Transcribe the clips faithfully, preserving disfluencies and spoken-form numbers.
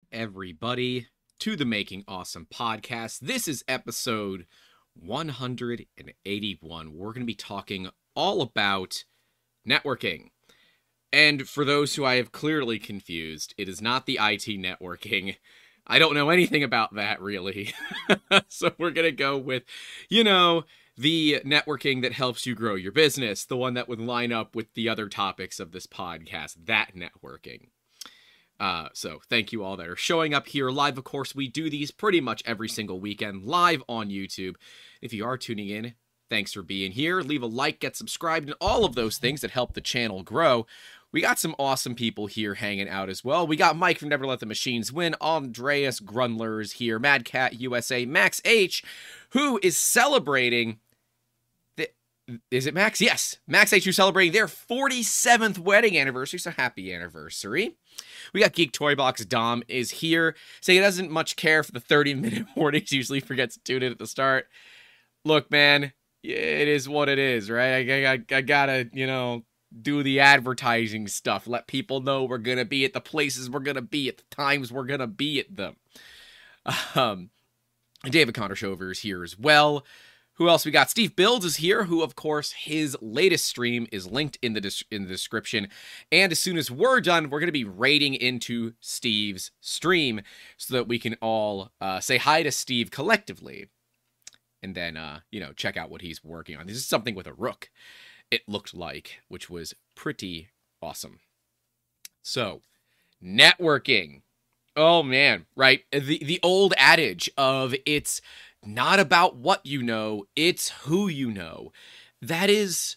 everybody, to the Making Awesome podcast. This is episode one hundred eighty-one. We're going to be talking all about networking. And for those who I have clearly confused, it is not the I T networking. I don't know anything about that, really. So we're going to go with, you know, the networking that helps you grow your business, the one that would line up with the other topics of this podcast, that networking. Uh, so thank you all that are showing up here live. Of course, we do these pretty much every single weekend live on YouTube. If you are tuning in, thanks for being here. Leave a like, get subscribed, and all of those things that help the channel grow. We got some awesome people here hanging out as well. We got Mike from Never Let the Machines Win, Andreas Grundler is here, Mad Cat U S A, Max H, who is celebrating... The, is it Max? Yes, Max H, who's celebrating their forty-seventh wedding anniversary, so happy anniversary. We got Geek Toy Box. Dom is here, saying he doesn't much care for the thirty minute warnings, usually forgets to tune in at the start. Look, man, it is what it is, right? I, I, I gotta, you know, do the advertising stuff, let people know we're gonna be at the places we're gonna be at the times we're gonna be at them. Um, David Connershover is here as well. Who else we got? Steve Builds is here, who, of course, his latest stream is linked in the des- in the description. And as soon as we're done, we're going to be raiding into Steve's stream so that we can all uh, say hi to Steve collectively. And then, uh, you know, check out what he's working on. This is something with a rook, it looked like, which was pretty awesome. So, networking. Oh, man, right? The, the old adage of it's... not about what you know, it's who you know. That is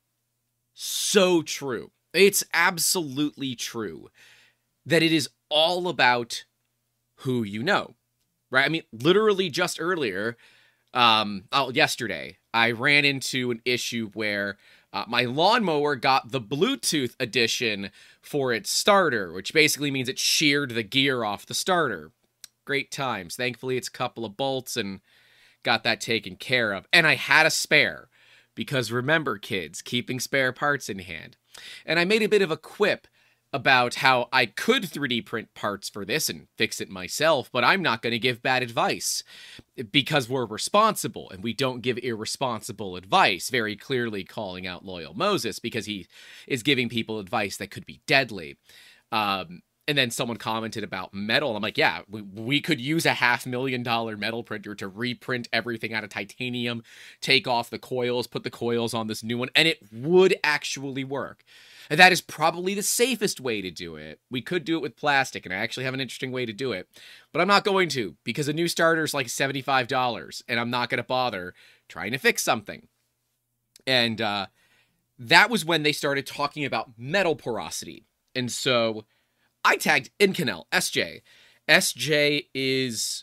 so true. It's absolutely true that it is all about who you know, right? I mean, literally just earlier, um, oh, yesterday, I ran into an issue where uh, my lawnmower got the Bluetooth edition for its starter, which basically means it sheared the gear off the starter. Great times. Thankfully, it's a couple of bolts and got that taken care of. And I had a spare because remember, kids, keeping spare parts in hand. And I made a bit of a quip about how I could three D print parts for this and fix it myself, but I'm not going to give bad advice because we're responsible and we don't give irresponsible advice, very clearly calling out Loyal Moses because he is giving people advice that could be deadly. Um, And then someone commented about metal. I'm like, yeah, we, we could use a half million dollar metal printer to reprint everything out of titanium, take off the coils, put the coils on this new one, and it would actually work. And that is probably the safest way to do it. We could do it with plastic, and I actually have an interesting way to do it. But I'm not going to, because a new starter is like seventy-five dollars, and I'm not going to bother trying to fix something. And uh, that was when they started talking about metal porosity. And so... I tagged Inconel, S J. S J is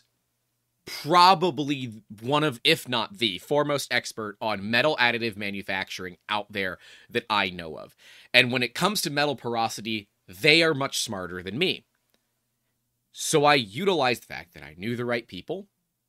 probably one of, if not the, foremost expert on metal additive manufacturing out there that I know of. And when it comes to metal porosity, they are much smarter than me. So I utilized the fact that I knew the right people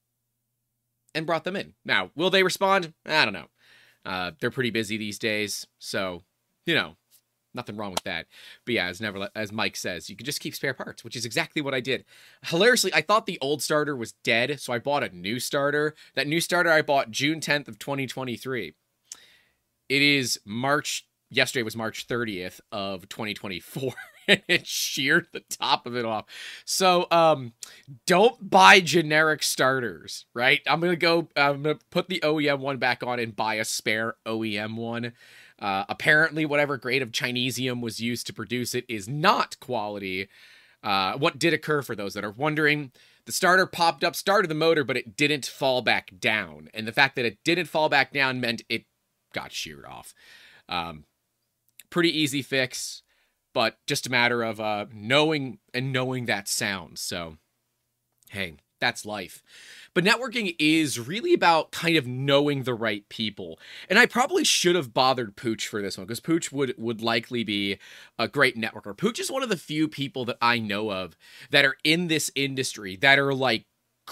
and brought them in. Now, will they respond? I don't know. Uh, they're pretty busy these days, so, you know. Nothing wrong with that. But yeah, as never as Mike says, you can just keep spare parts, which is exactly what I did. Hilariously, I thought the old starter was dead, so I bought a new starter. That new starter I bought June tenth of twenty twenty-three. It is March, yesterday was March thirtieth of twenty twenty-four, and it sheared the top of it off. So, um, don't buy generic starters, right? I'm going to go, I'm going to put the O E M one back on and buy a spare O E M one. Uh, apparently, whatever grade of Chinesium was used to produce it is not quality. Uh, what did occur, for those that are wondering, the starter popped up, started the motor, but it didn't fall back down. And the fact that it didn't fall back down meant it got sheared off. Um, pretty easy fix, but just a matter of uh, knowing and knowing that sound. So, hey, that's life. But networking is really about kind of knowing the right people. And I probably should have bothered Pooch for this one, because Pooch would, would likely be a great networker. Pooch is one of the few people that I know of that are in this industry that are like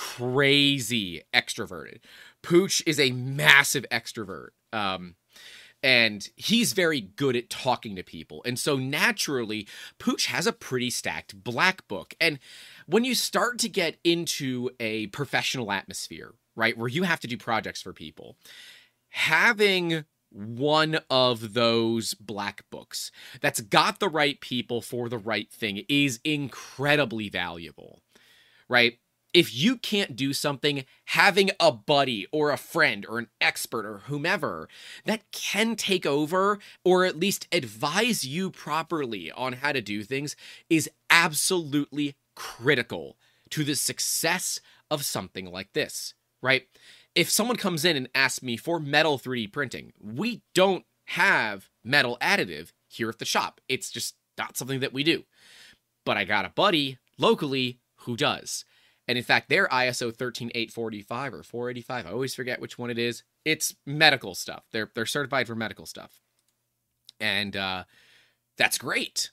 crazy extroverted. Pooch is a massive extrovert. Um, and he's very good at talking to people. And so naturally, Pooch has a pretty stacked black book. And when you start to get into a professional atmosphere, right, where you have to do projects for people, having one of those black books that's got the right people for the right thing is incredibly valuable, right? If you can't do something, having a buddy or a friend or an expert or whomever that can take over or at least advise you properly on how to do things is absolutely critical to the success of something like this, right? If someone comes in and asks me for metal three D printing, we don't have metal additive here at the shop. It's just not something that we do. But I got a buddy locally who does. And in fact, they're I S O thirteen eight forty-five or four eighty-five. I always forget which one it is. It's medical stuff. They're they're certified for medical stuff. And uh, that's great.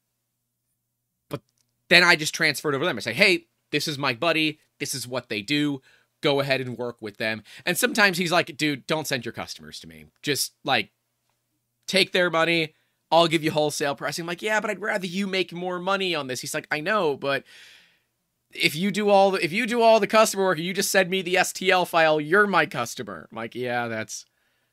But then I just transferred over to them. I say, hey, this is my buddy. This is what they do. Go ahead and work with them. And sometimes he's like, dude, don't send your customers to me. Just like take their money. I'll give you wholesale pricing. I'm like, yeah, but I'd rather you make more money on this. He's like, I know, but if you do all the, if you do all the customer work and you just send me the S T L file, you're my customer. I'm like, yeah, that's,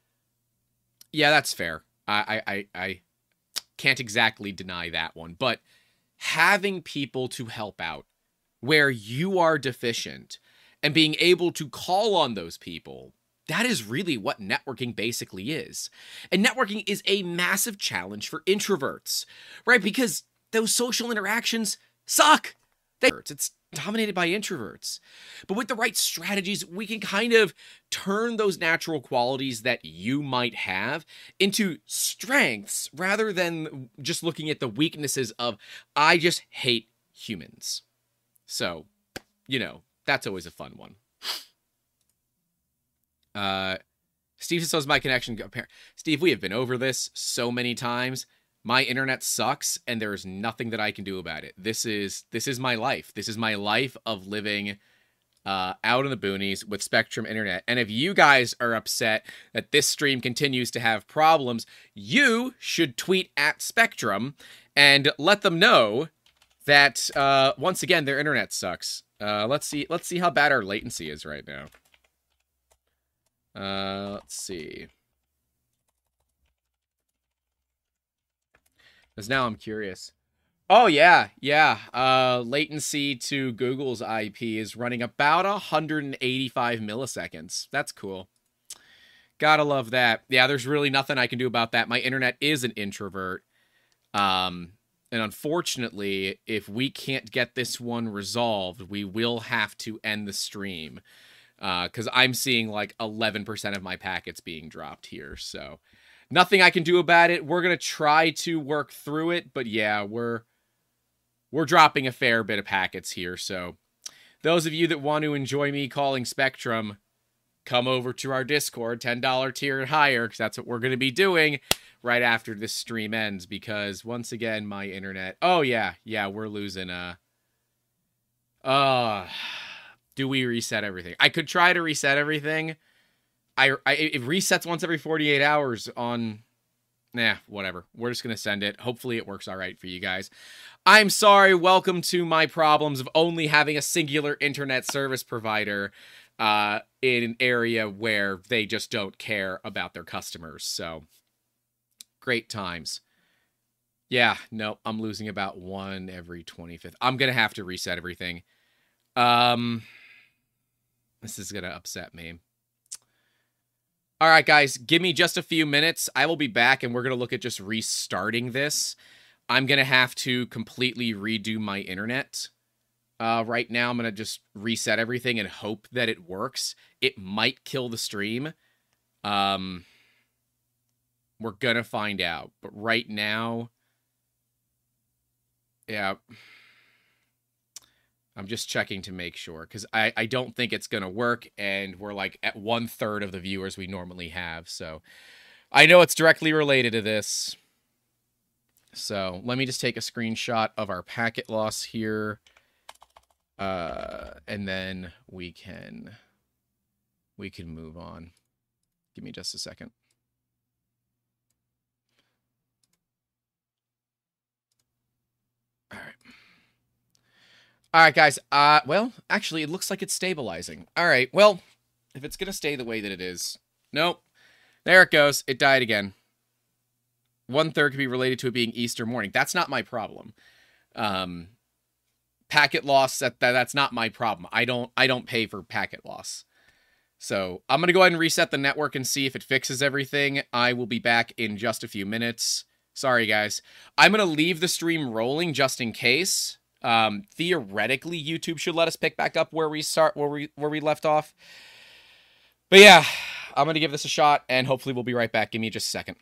yeah, that's fair. I, I, I can't exactly deny that one, but having people to help out where you are deficient and being able to call on those people, that is really what networking basically is. And networking is a massive challenge for introverts, right? Because those social interactions suck. They, it's dominated by introverts. But with the right strategies, we can kind of turn those natural qualities that you might have into strengths rather than just looking at the weaknesses of, I just hate humans. So, you know, that's always a fun one. Uh, Steve says my connection. Steve, we have been over this so many times. My internet sucks, and there's nothing that I can do about it. This is this is my life. This is my life of living uh, out in the boonies with Spectrum Internet. And if you guys are upset that this stream continues to have problems, you should tweet at Spectrum and let them know that uh, once again their internet sucks. Uh, let's see. Let's see how bad our latency is right now. Uh, let's see. Because now I'm curious. Oh, yeah, yeah. Uh, latency to Google's I P is running about one hundred eighty-five milliseconds. That's cool. Gotta love that. Yeah, there's really nothing I can do about that. My internet is an introvert. Um, and unfortunately, if we can't get this one resolved, we will have to end the stream. Because uh, I'm seeing like eleven percent of my packets being dropped here, so nothing I can do about it. We're gonna try to work through it, but yeah, we're we're dropping a fair bit of packets here. So those of you that want to enjoy me calling Spectrum, come over to our Discord, ten dollar tier and higher, because that's what we're gonna be doing right after this stream ends. Because once again, my internet. Oh yeah, yeah, we're losing. Uh. Uh. Do we reset everything? I could try to reset everything. I, I it resets once every forty-eight hours on... Nah, whatever. We're just going to send it. Hopefully it works all right for you guys. I'm sorry. Welcome to my problems of only having a singular internet service provider uh, in an area where they just don't care about their customers. So, great times. Yeah, no, I'm losing about one every twenty-fifth. I'm going to have to reset everything. Um... This is going to upset me. All right, guys, give me just a few minutes. I will be back, and we're going to look at just restarting this. I'm going to have to completely redo my internet. Uh, right now, I'm going to just reset everything and hope that it works. It might kill the stream. Um, we're going to find out. But right now, yeah... I'm just checking to make sure, because I, I don't think it's going to work, and we're like at one-third of the viewers we normally have, so I know it's directly related to this. So let me just take a screenshot of our packet loss here, uh, and then we can, we can move on. Give me just a second. All right. All right, guys. Uh, well, actually, it looks like it's stabilizing. All right, well, if it's going to stay the way that it is. Nope. There it goes. It died again. One-third could be related to it being Easter morning. That's not my problem. Um, packet loss, that, that that's not my problem. I don't I don't pay for packet loss. So I'm going to go ahead and reset the network and see if it fixes everything. I will be back in just a few minutes. Sorry, guys. I'm going to leave the stream rolling just in case. Um, theoretically, YouTube should let us pick back up where we start, where we where we left off. But yeah, I'm going to give this a shot, and hopefully we'll be right back. Give me just a second.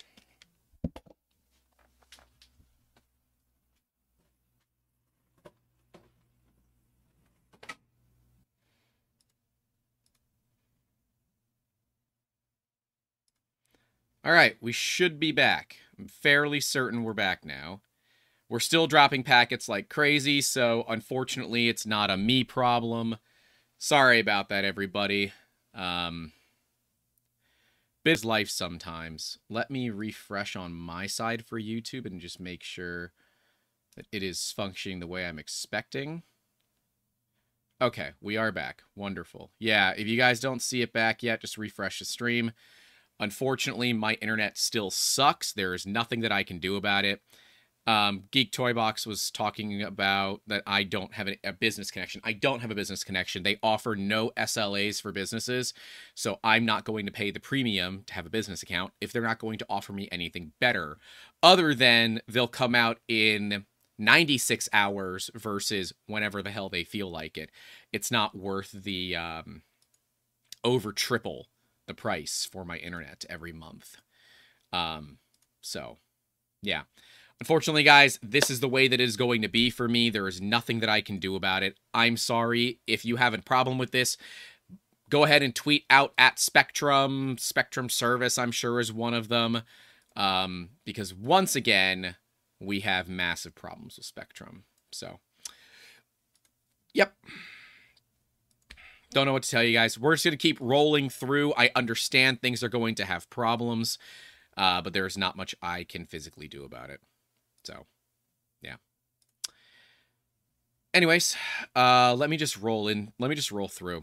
All right, we should be back. I'm fairly certain we're back now. We're still dropping packets like crazy, so unfortunately it's not a me problem. Sorry about that, everybody. Um, biz life sometimes. Let me refresh on my side for YouTube and just make sure that it is functioning the way I'm expecting. Okay, we are back. Wonderful. Yeah, if you guys don't see it back yet, just refresh the stream. Unfortunately, my internet still sucks. There is nothing that I can do about it. Um, Geek Toy Box was talking about that I don't have a, a business connection. I don't have a business connection. They offer no S L As for businesses, so I'm not going to pay the premium to have a business account if they're not going to offer me anything better, other than they'll come out in ninety-six hours versus whenever the hell they feel like it. It's not worth the um, over triple the price for my internet every month. Um, so, yeah. Unfortunately, guys, this is the way that it is going to be for me. There is nothing that I can do about it. I'm sorry. If you have a problem with this, go ahead and tweet out at Spectrum. Spectrum Service, I'm sure, is one of them. Um, because once again, we have massive problems with Spectrum. So, yep. Don't know what to tell you guys. We're just going to keep rolling through. I understand things are going to have problems, uh, but there's not much I can physically do about it. So, yeah. Anyways, uh, let me just roll in. Let me just roll through.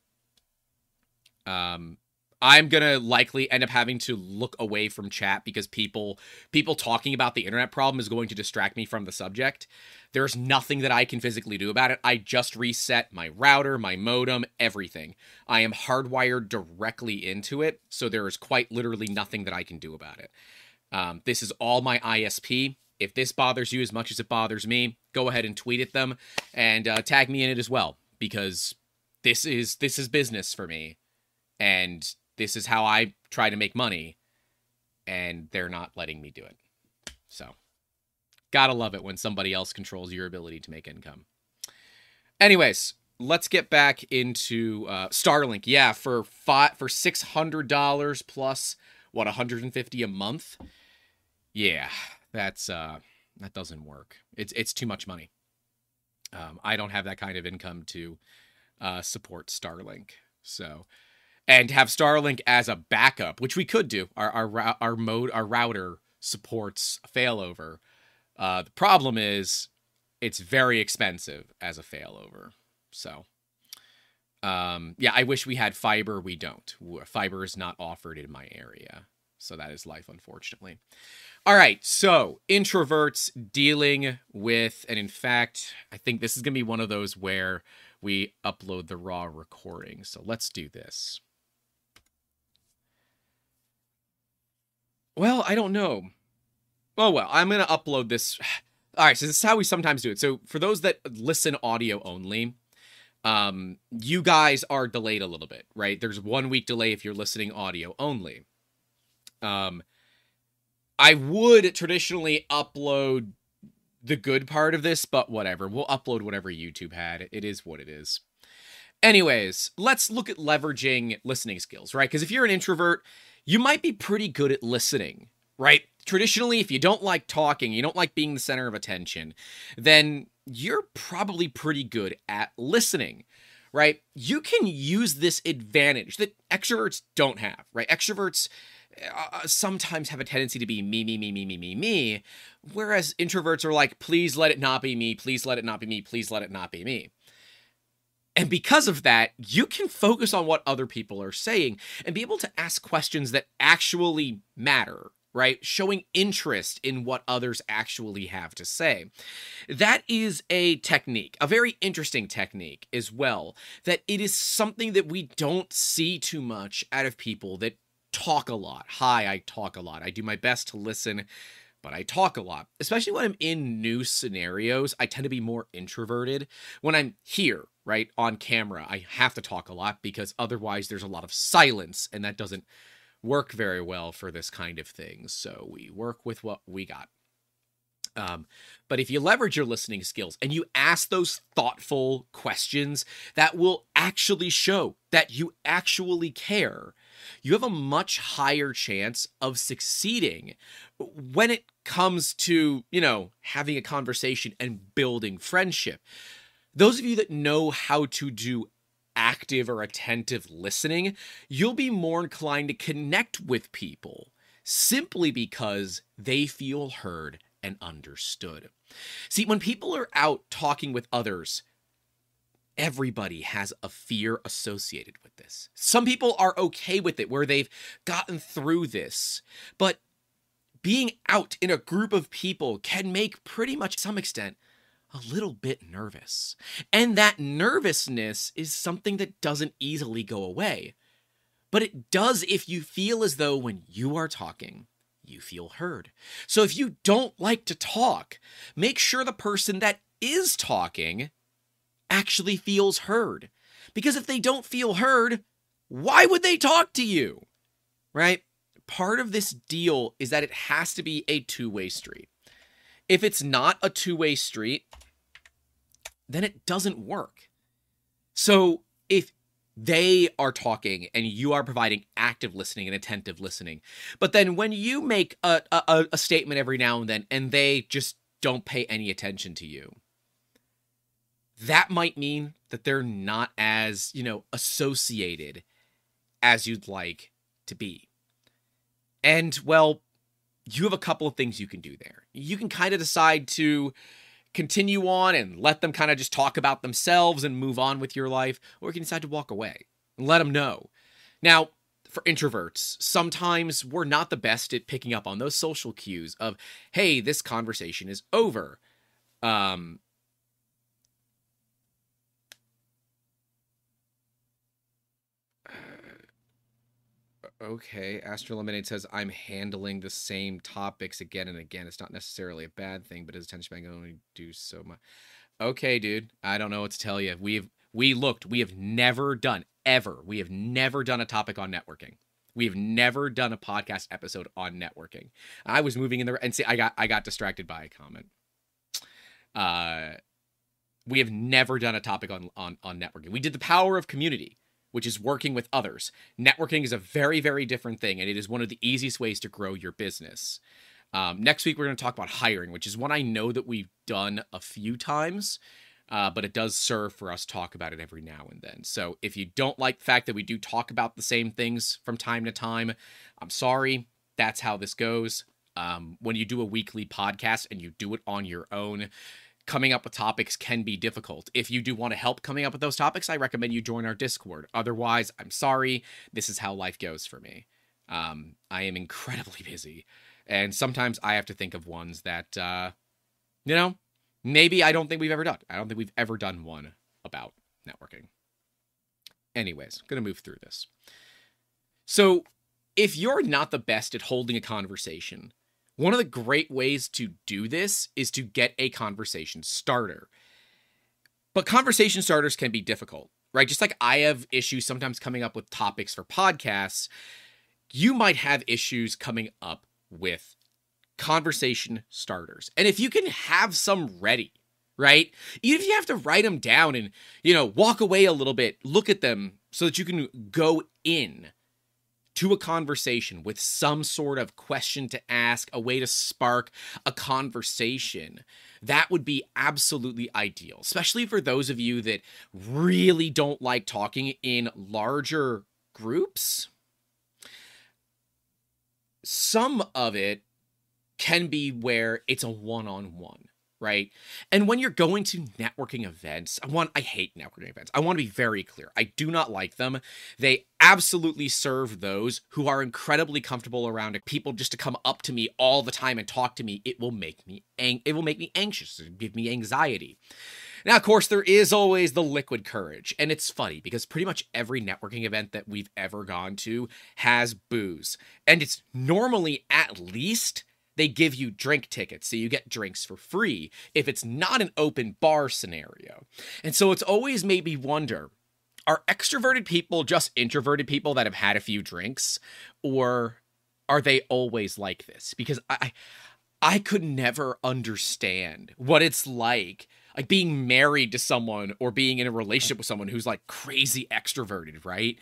Um, I'm going to likely end up having to look away from chat because people people talking about the internet problem is going to distract me from the subject. There's nothing that I can physically do about it. I just reset my router, my modem, everything. I am hardwired directly into it, so there is quite literally nothing that I can do about it. Um, this is all my I S P. If this bothers you as much as it bothers me, go ahead and tweet at them and uh, tag me in it as well, because this is this is business for me, and this is how I try to make money, and they're not letting me do it. So, gotta love it when somebody else controls your ability to make income. Anyways, let's get back into uh, Starlink. Yeah, for five, for six hundred dollars plus, what, one hundred fifty dollars a month? Yeah, that's uh, that doesn't work. It's it's too much money. Um, I don't have that kind of income to uh, support Starlink. So. And have Starlink as a backup, which we could do. Our our our mode our router supports failover. Uh, the problem is it's very expensive as a failover. So, um, yeah, I wish we had fiber. We don't. Fiber is not offered in my area, so that is life, unfortunately. All right, so introverts dealing with, and in fact, I think this is gonna be one of those where we upload the raw recording. So let's do this. Well, I don't know. Oh, well, I'm going to upload this. All right, so this is how we sometimes do it. So for those that listen audio only, um, you guys are delayed a little bit, right? There's one week delay if you're listening audio only. Um, I would traditionally upload the good part of this, but whatever. We'll upload whatever YouTube had. It is what it is. Anyways, let's look at leveraging listening skills, right? Because if you're an introvert, you might be pretty good at listening, right? Traditionally, if you don't like talking, you don't like being the center of attention, then you're probably pretty good at listening, right? You can use this advantage that extroverts don't have, right? Extroverts, uh, sometimes have a tendency to be me, me, me, me, me, me, me, whereas introverts are like, please let it not be me, please let it not be me, please let it not be me. And because of that, you can focus on what other people are saying and be able to ask questions that actually matter, right? Showing interest in what others actually have to say. That is a technique, a very interesting technique as well, that it is something that we don't see too much out of people that talk a lot. Hi, I talk a lot. I do my best to listen, but I talk a lot, especially when I'm in new scenarios. I tend to be more introverted. When I'm here, right, on camera, I have to talk a lot because otherwise there's a lot of silence, and that doesn't work very well for this kind of thing. So we work with what we got. Um, but if you leverage your listening skills and you ask those thoughtful questions that will actually show that you actually care, you have a much higher chance of succeeding when it comes to, you know, having a conversation and building friendship. Those of you that know how to do active or attentive listening, you'll be more inclined to connect with people simply because they feel heard and understood. See, when people are out talking with others, everybody has a fear associated with this. Some people are okay with it, where they've gotten through this, but being out in a group of people can make pretty much, to some extent, a little bit nervous. And that nervousness is something that doesn't easily go away. But it does if you feel as though when you are talking, you feel heard. So if you don't like to talk, make sure the person that is talking actually feels heard. Because if they don't feel heard, why would they talk to you? Right? Part of this deal is that it has to be a two-way street. If it's not a two-way street, then it doesn't work. So if they are talking and you are providing active listening and attentive listening, but then when you make a, a, a statement every now and then and they just don't pay any attention to you, that might mean that they're not as, you know, associated as you'd like to be. And, well, you have a couple of things you can do there. You can kind of decide to continue on and let them kind of just talk about themselves and move on with your life, or you can decide to walk away and let them know. Now, for introverts, sometimes we're not the best at picking up on those social cues of, hey, this conversation is over. Um, Okay, Astro Lemonade says, I'm handling the same topics again and again. It's not necessarily a bad thing, but his attention span can only do so much. Okay, dude, I don't know what to tell you. We've, we looked, we have never done, ever, we have never done a topic on networking. We have never done a podcast episode on networking. I was moving in the, and see, I got, I got distracted by a comment. Uh, we have never done a topic on, on, on networking. We did the power of community, which is working with others. Networking is a very, very different thing, and it is one of the easiest ways to grow your business. Um, next week, we're going to talk about hiring, which is one I know that we've done a few times, uh, but it does serve for us to talk about it every now and then. So if you don't like the fact that we do talk about the same things from time to time, I'm sorry. That's how this goes. Um, when you do a weekly podcast and you do it on your own, coming up with topics can be difficult. If you do want to help coming up with those topics, I recommend you join our Discord. Otherwise, I'm sorry. This is how life goes for me. Um, I am incredibly busy. And sometimes I have to think of ones that, uh, you know, maybe I don't think we've ever done. I don't think we've ever done one about networking. Anyways, going to move through this. So if you're not the best at holding a conversation, one of the great ways to do this is to get a conversation starter. But conversation starters can be difficult, right? Just like I have issues sometimes coming up with topics for podcasts, you might have issues coming up with conversation starters. And if you can have some ready, right? Even if you have to write them down and, you know, walk away a little bit, look at them so that you can go in to a conversation with some sort of question to ask, a way to spark a conversation, that would be absolutely ideal, especially for those of you that really don't like talking in larger groups. some of it can be where it's a one-on-one, right? And when you're going to networking events, I want I hate networking events. I want to be very clear. I do not like them. They absolutely serve those who are incredibly comfortable around people just to come up to me all the time and talk to me. It will make me ang- it will make me anxious, it'll give me anxiety. Now, of course, there is always the liquid courage, and it's funny because pretty much every networking event that we've ever gone to has booze, and it's normally at least they give you drink tickets, so you get drinks for free if it's not an open bar scenario. And so it's always made me wonder, are extroverted people just introverted people that have had a few drinks, or are they always like this? Because I I could never understand what it's like like being married to someone or being in a relationship with someone who's like crazy extroverted, right?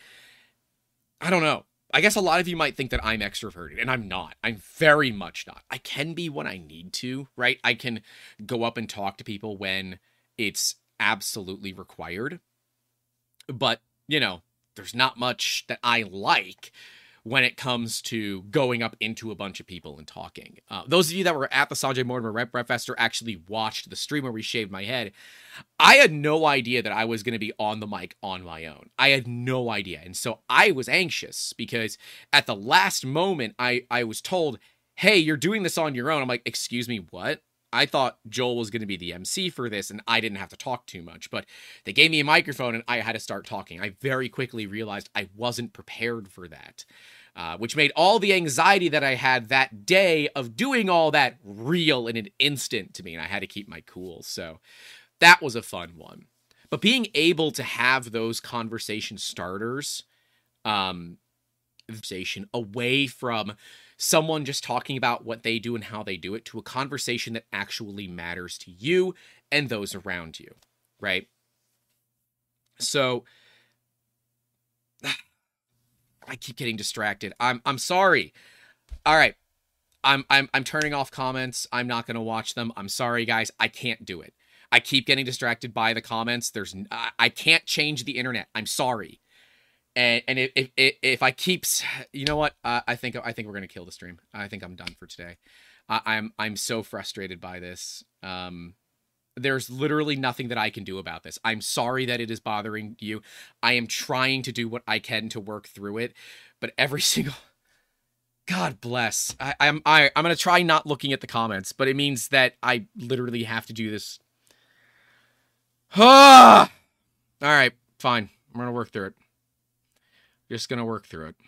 I don't know. I guess a lot of you might think that I'm extroverted, and I'm not. I'm very much not. I can be when I need to, right? I can go up and talk to people when it's absolutely required. But, you know, there's not much that I like when it comes to going up into a bunch of people and talking. Uh, those of you that were at the Sanjay Mortimer Rep Rep Fester actually watched the stream where we shaved my head. I had no idea that I was going to be on the mic on my own. I had no idea. And so I was anxious because at the last moment, I, I was told, hey, you're doing this on your own. I'm like, excuse me, what? I thought Joel was going to be the M C for this and I didn't have to talk too much, but they gave me a microphone and I had to start talking. I very quickly realized I wasn't prepared for that, uh, which made all the anxiety that I had that day of doing all that real in an instant to me, and I had to keep my cool. So that was a fun one. But being able to have those conversation starters, um, conversation away from someone just talking about what they do and how they do it to a conversation that actually matters to you and those around you, right? So I keep getting distracted. I'm I'm sorry. All right. I'm I'm I'm turning off comments. I'm not going to watch them. I'm sorry, guys. I can't do it. I keep getting distracted by the comments. There's I, I can't change the internet. I'm sorry. And and if if, if I keep, you know what, uh, I think I think we're gonna kill the stream. I think I'm done for today. I, I'm I'm so frustrated by this. Um, there's literally nothing that I can do about this. I'm sorry that it is bothering you. I am trying to do what I can to work through it, but every single, God bless. I, I'm I I'm gonna try not looking at the comments, but it means that I literally have to do this. Ah! All right, fine. I'm gonna work through it. Just going to work through it.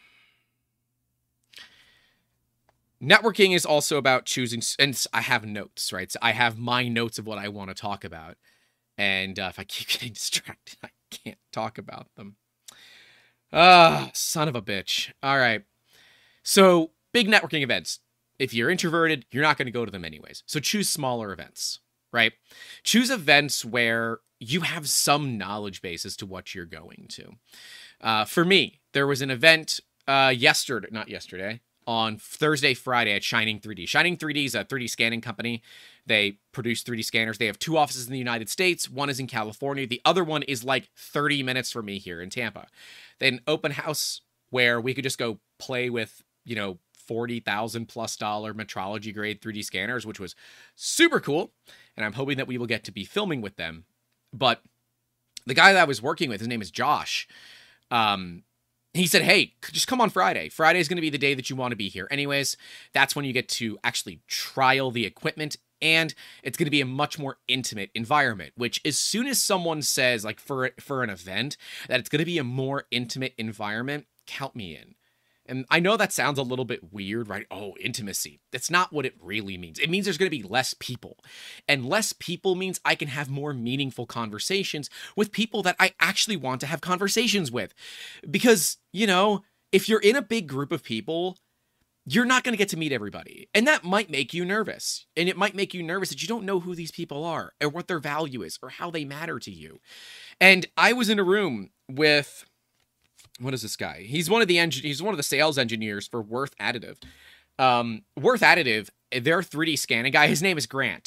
Networking is also about choosing, and I have notes, right? So I have my notes of what I want to talk about. And uh, if I keep getting distracted, I can't talk about them. Ah, son of a bitch. All right. So big networking events. If you're introverted, you're not going to go to them anyways. So choose smaller events, right? Choose events where you have some knowledge base as to what you're going to. Uh, for me, there was an event uh, yesterday, not yesterday, on Thursday, Friday at Shining three D. Shining three D is a three D scanning company. They produce three D scanners. They have two offices in the United States. One is in California. The other one is like thirty minutes from me here in Tampa. They had an open house where we could just go play with, you know, forty thousand plus dollar metrology grade three D scanners, which was super cool. And I'm hoping that we will get to be filming with them. But the guy that I was working with, his name is Josh. Um, he said, hey, just come on Friday. Friday is going to be the day that you want to be here. Anyways, that's when you get to actually trial the equipment, and it's going to be a much more intimate environment, which as soon as someone says, like for, for an event, that it's going to be a more intimate environment, count me in. And I know that sounds a little bit weird, right? Oh, intimacy. That's not what it really means. It means there's going to be less people. And less people means I can have more meaningful conversations with people that I actually want to have conversations with. Because, you know, if you're in a big group of people, you're not going to get to meet everybody. And that might make you nervous. And it might make you nervous that you don't know who these people are or what their value is or how they matter to you. And I was in a room with... What is this guy? He's one of the eng- he's one of the sales engineers for Worth Additive. Um, Worth Additive, their three D scanning guy, his name is Grant.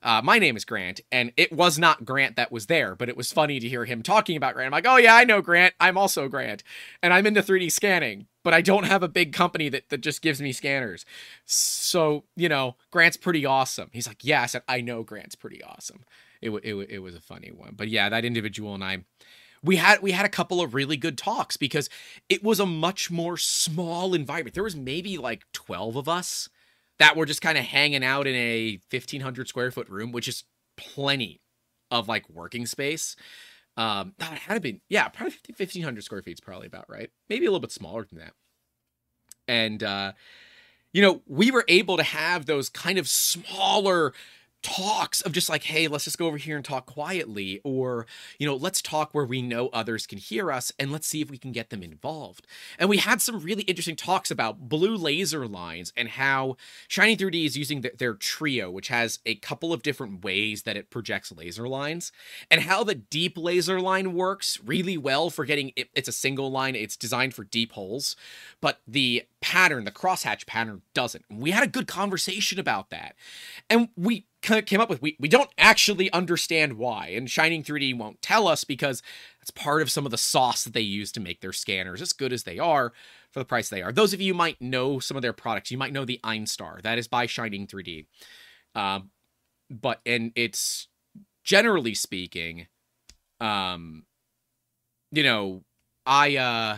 Uh, my name is Grant, and it was not Grant that was there, but it was funny to hear him talking about Grant. I'm like, oh yeah, I know Grant. I'm also Grant, and I'm into three D scanning, but I don't have a big company that, that just gives me scanners. So, you know, Grant's pretty awesome. He's like, yeah, I said, I know Grant's pretty awesome. It, it, it was a funny one. But yeah, that individual and I, we had we had a couple of really good talks because it was a much more small environment. There was maybe like twelve of us that were just kind of hanging out in a fifteen hundred square foot room, which is plenty of like working space. Um, that had to be, yeah, probably fifteen hundred square feet is probably about right. Maybe a little bit smaller than that. And, uh, you know, we were able to have those kind of smaller talks of just like, hey, let's just go over here and talk quietly, or, you know, let's talk where we know others can hear us and let's see if we can get them involved. And we had some really interesting talks about blue laser lines and how Shining three D is using the, their Trio, which has a couple of different ways that it projects laser lines, and how the deep laser line works really well for getting it, it's a single line, it's designed for deep holes, but the pattern, the crosshatch pattern doesn't. We had a good conversation about that. And we came up with, we, we don't actually understand why, and Shining three D won't tell us because that's part of some of the sauce that they use to make their scanners as good as they are for the price they are. Those of you might know some of their products. You might know the Einstar. That is by Shining three D. Um, but, and it's generally speaking, um, you know, I, uh,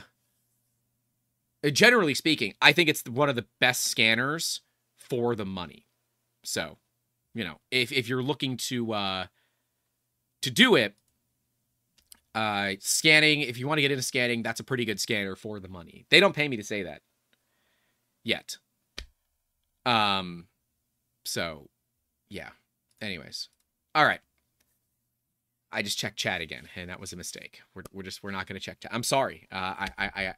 generally speaking, I think it's one of the best scanners for the money. So, you know, if, if you're looking to, uh, to do it, uh, scanning, if you want to get into scanning, that's a pretty good scanner for the money. They don't pay me to say that yet. Um, so yeah, anyways. All right. I just checked chat again and that was a mistake. We're, we're just, we're not going to check chat. I'm sorry. Uh, I, I, I,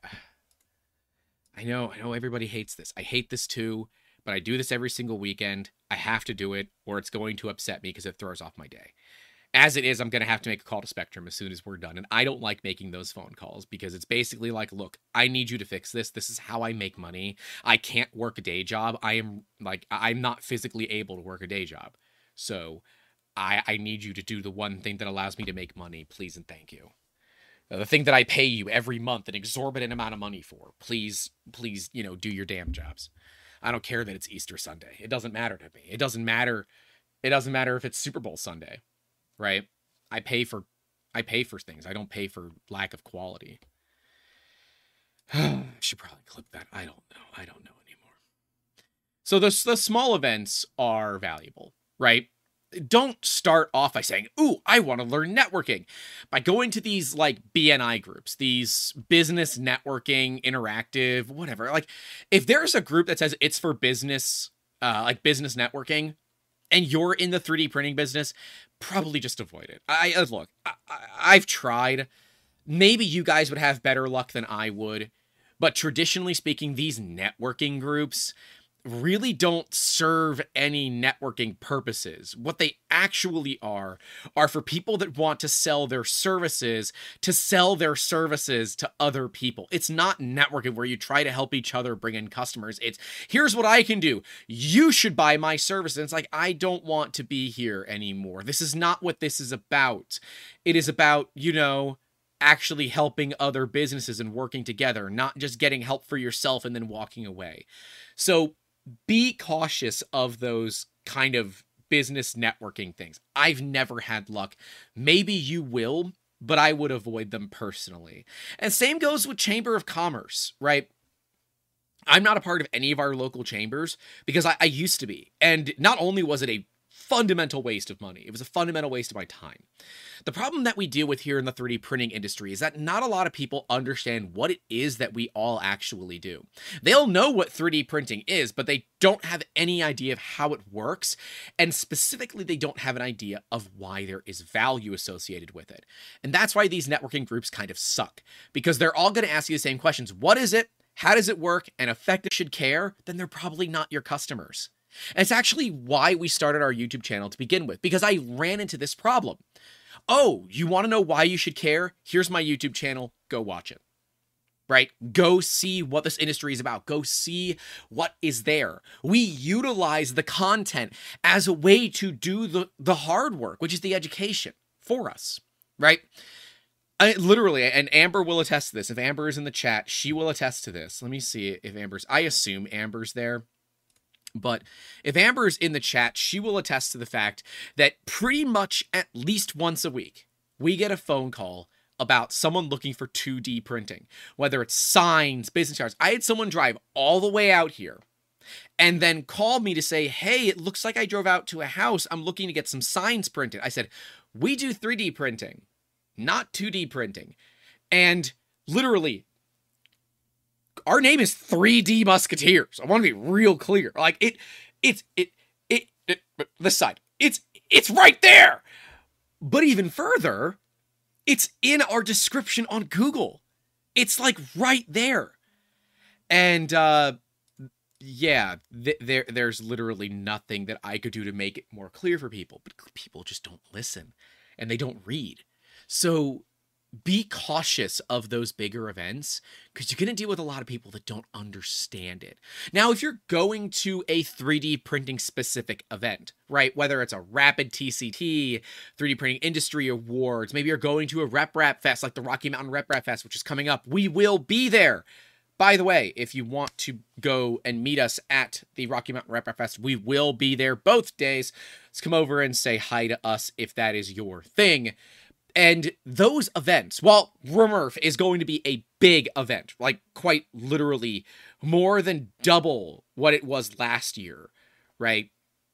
I know, I know everybody hates this. I hate this too, but I do this every single weekend. I have to do it or it's going to upset me because it throws off my day. As it is, I'm going to have to make a call to Spectrum as soon as we're done. And I don't like making those phone calls because it's basically like, look, I need you to fix this. This is how I make money. I can't work a day job. I am like, I'm not physically able to work a day job. So I, I need you to do the one thing that allows me to make money. Please and thank you. Uh, the thing that I pay you every month an exorbitant amount of money for. Please, please, you know, do your damn jobs. I don't care that it's Easter Sunday. It doesn't matter to me. It doesn't matter. It doesn't matter if it's Super Bowl Sunday, right? I pay for, I pay for things. I don't pay for lack of quality. I should probably clip that. I don't know. I don't know anymore. So the, the small events are valuable, right? Don't start off by saying, ooh, I want to learn networking. By going to these like B N I groups, these business networking, interactive, whatever. Like if there's a group that says it's for business, uh, like business networking, and you're in the three D printing business, probably just avoid it. I uh, look, I, I've tried. Maybe you guys would have better luck than I would. But traditionally speaking, these networking groups really don't serve any networking purposes. What they actually are, are for people that want to sell their services, to sell their services to other people. It's not networking where you try to help each other bring in customers. It's, here's what I can do. You should buy my service. And it's like, I don't want to be here anymore. This is not what this is about. It is about, you know, actually helping other businesses and working together, not just getting help for yourself and then walking away. So be cautious of those kind of business networking things. I've never had luck. Maybe you will, but I would avoid them personally. And same goes with Chamber of Commerce, right? I'm not a part of any of our local chambers because I, I used to be. And not only was it a fundamental waste of money, it was a fundamental waste of my time. The problem that we deal with here in the three D printing industry is that not a lot of people understand what it is that we all actually do. They'll know what three D printing is, but they don't have any idea of how it works. And specifically, they don't have an idea of why there is value associated with it. And that's why these networking groups kind of suck, because they're all going to ask you the same questions. What is it? How does it work? And if they should care, then they're probably not your customers. And it's actually why we started our YouTube channel to begin with, because I ran into this problem. Oh, you want to know why you should care? Here's my YouTube channel. Go watch it. right? Go see what this industry is about. Go see what is there. We utilize the content as a way to do the, the hard work, which is the education for us, right? I, literally, and Amber will attest to this. If Amber is in the chat, she will attest to this. Let me see if Amber's, I assume Amber's there. But if Amber's in the chat, she will attest to the fact that pretty much at least once a week, we get a phone call about someone looking for two D printing, whether it's signs, business cards. I had someone drive all the way out here and then call me to say, hey, it looks like I drove out to a house. I'm looking to get some signs printed. I said, we do three D printing, not two D printing. And literally, our name is three D Musketeers. I want to be real clear. Like it, it's, it, it, it, this side, it's, it's right there. But even further, it's in our description on Google. It's like right there. And, uh, yeah, th- there, there's literally nothing that I could do to make it more clear for people, but people just don't listen and they don't read. So be cautious of those bigger events because you're going to deal with a lot of people that don't understand it. Now, if you're going to a three D printing specific event, right, whether it's a Rapid T C T, three D Printing Industry Awards, maybe you're going to a Rep Rap Fest like the Rocky Mountain Rep Rap Fest, which is coming up, we will be there. By the way, if you want to go and meet us at the Rocky Mountain Rep Rap Fest, we will be there both days. Let's come over and say hi to us if that is your thing. And those events, while Rumurf is going to be a big event, like quite literally more than double what it was last year, right?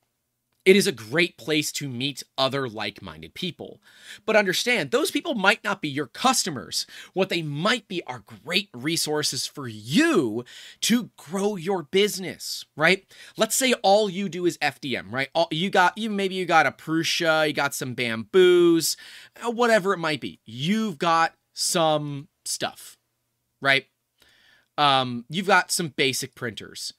It is a great place to meet other like-minded people. But understand, those people might not be your customers. What they might be are great resources for you to grow your business, right? Let's say all you do is F D M, right? All, you got, you maybe you got a Prusa, you got some bamboos, whatever it might be. You've got some stuff, right? Um, you've got some basic printers.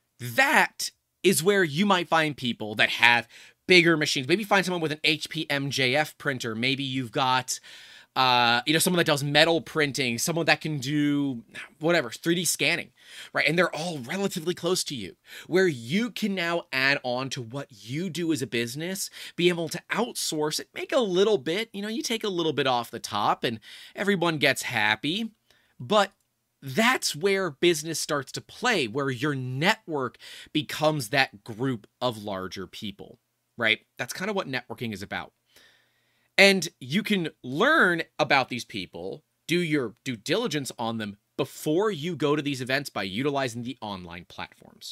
That is where you might find people that have bigger machines. Maybe find someone with an H P M J F printer. Maybe you've got, uh, you know, someone that does metal printing, someone that can do whatever, three D scanning, right? And they're all relatively close to you, where you can now add on to what you do as a business, be able to outsource it, make a little bit, you know, you take a little bit off the top and everyone gets happy, but that's where business starts to play, where your network becomes that group of larger people, right? That's kind of what networking is about. And you can learn about these people, do your due diligence on them before you go to these events by utilizing the online platforms.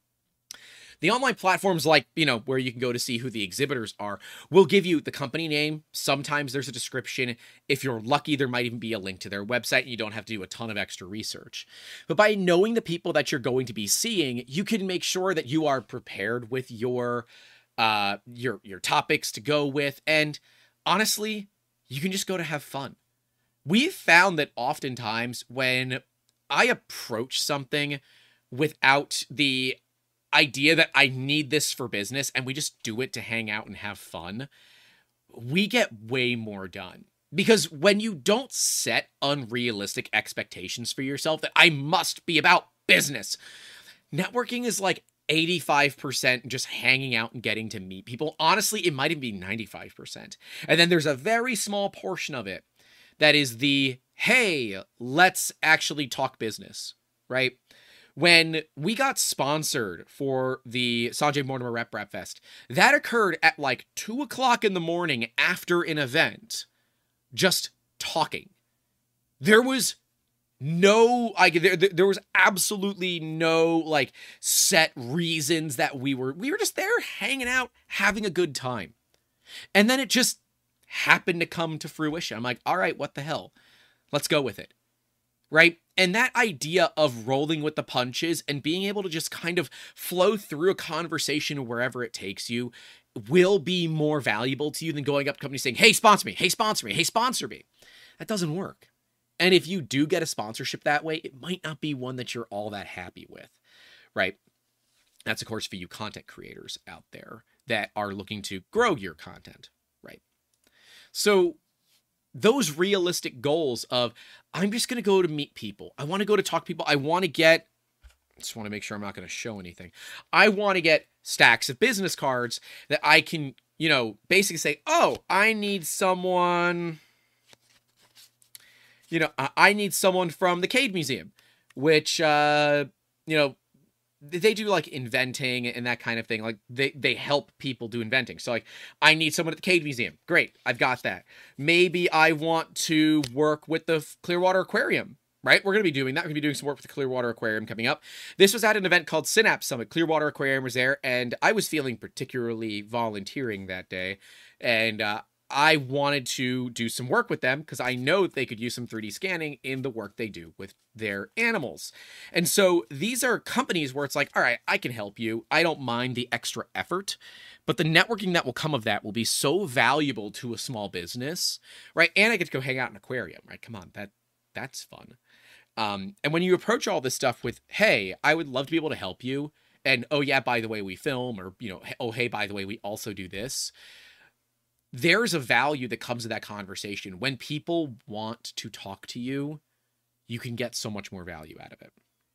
The online platforms like, you know, where you can go to see who the exhibitors are, will give you the company name. Sometimes there's a description. If you're lucky, there might even be a link to their website and you don't have to do a ton of extra research. But by knowing the people that you're going to be seeing, you can make sure that you are prepared with your, uh, your, your topics to go with. And honestly, you can just go to have fun. We've found that oftentimes when I approach something without the idea that I need this for business and we just do it to hang out and have fun, we get way more done. Because when you don't set unrealistic expectations for yourself that I must be about business, networking is like eighty-five percent just hanging out and getting to meet people. Honestly, it might even be ninety-five percent. And then there's a very small portion of it that is the, hey, let's actually talk business, right? When we got sponsored for the Sanjay Mortimer Rep Rap Fest, that occurred at like two o'clock in the morning after an event, just talking. There was no, like, there, there was absolutely no, like, set reasons that we were, we were just there hanging out, having a good time. And then it just happened to come to fruition. I'm like, all right, what the hell? Let's go with it. Right? And that idea of rolling with the punches and being able to just kind of flow through a conversation wherever it takes you will be more valuable to you than going up to companies saying, hey, sponsor me, hey, sponsor me, hey, sponsor me. That doesn't work. And if you do get a sponsorship that way, it might not be one that you're all that happy with, right? That's, of course, for you content creators out there that are looking to grow your content, right? So those realistic goals of, I'm just going to go to meet people. I want to go to talk to people. I want to get, just want to make sure I'm not going to show anything. I want to get stacks of business cards that I can, you know, basically say, oh, I need someone, you know, I need someone from the Cade Museum, which, uh, you know, they do like inventing and that kind of thing. Like they, they help people do inventing. So like, I need someone at the Cade Museum. Great. I've got that. Maybe I want to work with the Clearwater Aquarium, right? We're going to be doing that. We're going to be doing some work with the Clearwater Aquarium coming up. This was at an event called Synapse Summit. Clearwater Aquarium was there, and I was feeling particularly volunteering that day. And, uh, I wanted to do some work with them because I know they could use some three D scanning in the work they do with their animals. And so these are companies where it's like, all right, I can help you. I don't mind the extra effort, but the networking that will come of that will be so valuable to a small business, right? And I get to go hang out in an aquarium, right? Come on, that that's fun. Um, and when you approach all this stuff with, hey, I would love to be able to help you. And, oh yeah, by the way, we film, or, you know, oh, hey, by the way, we also do this. There's a value that comes to that conversation. When people want to talk to you, you can get so much more value out of it.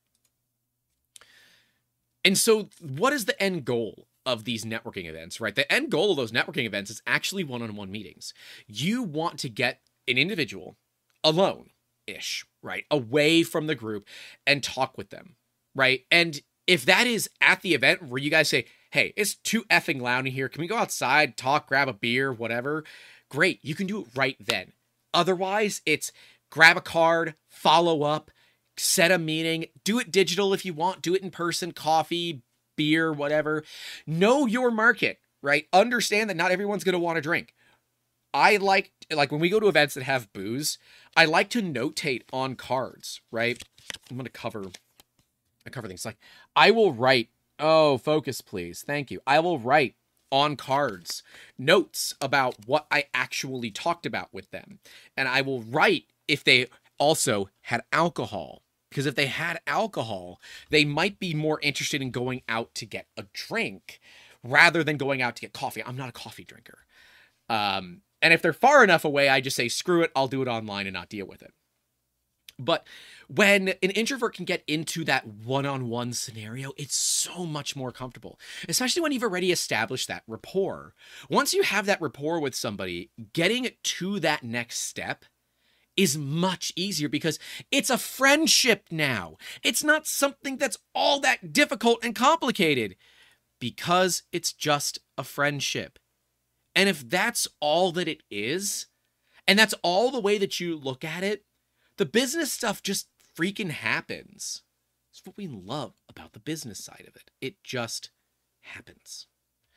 And so what is the end goal of these networking events, right? The end goal of those networking events is actually one-on-one meetings. You want to get an individual alone-ish, right? Away from the group and talk with them, right? And if that is at the event where you guys say, hey, it's too effing loud in here. Can we go outside, talk, grab a beer, whatever? Great. You can do it right then. Otherwise, it's grab a card, follow up, set a meeting, do it digital if you want, do it in person, coffee, beer, whatever. Know your market, right? Understand that not everyone's going to want to drink. I like, like when we go to events that have booze, I like to notate on cards, right? I'm going to cover, I cover things like I will write, oh, focus, please. Thank you. I will write on cards notes about what I actually talked about with them. And I will write if they also had alcohol. Because if they had alcohol, they might be more interested in going out to get a drink rather than going out to get coffee. I'm not a coffee drinker. Um, and if they're far enough away, I just say, screw it, I'll do it online and not deal with it. But when an introvert can get into that one-on-one scenario, it's so much more comfortable, especially when you've already established that rapport. Once you have that rapport with somebody, getting to that next step is much easier because it's a friendship now. It's not something that's all that difficult and complicated because it's just a friendship. And if that's all that it is, and that's all the way that you look at it, the business stuff just freaking happens. It's what we love about the business side of it. It just happens.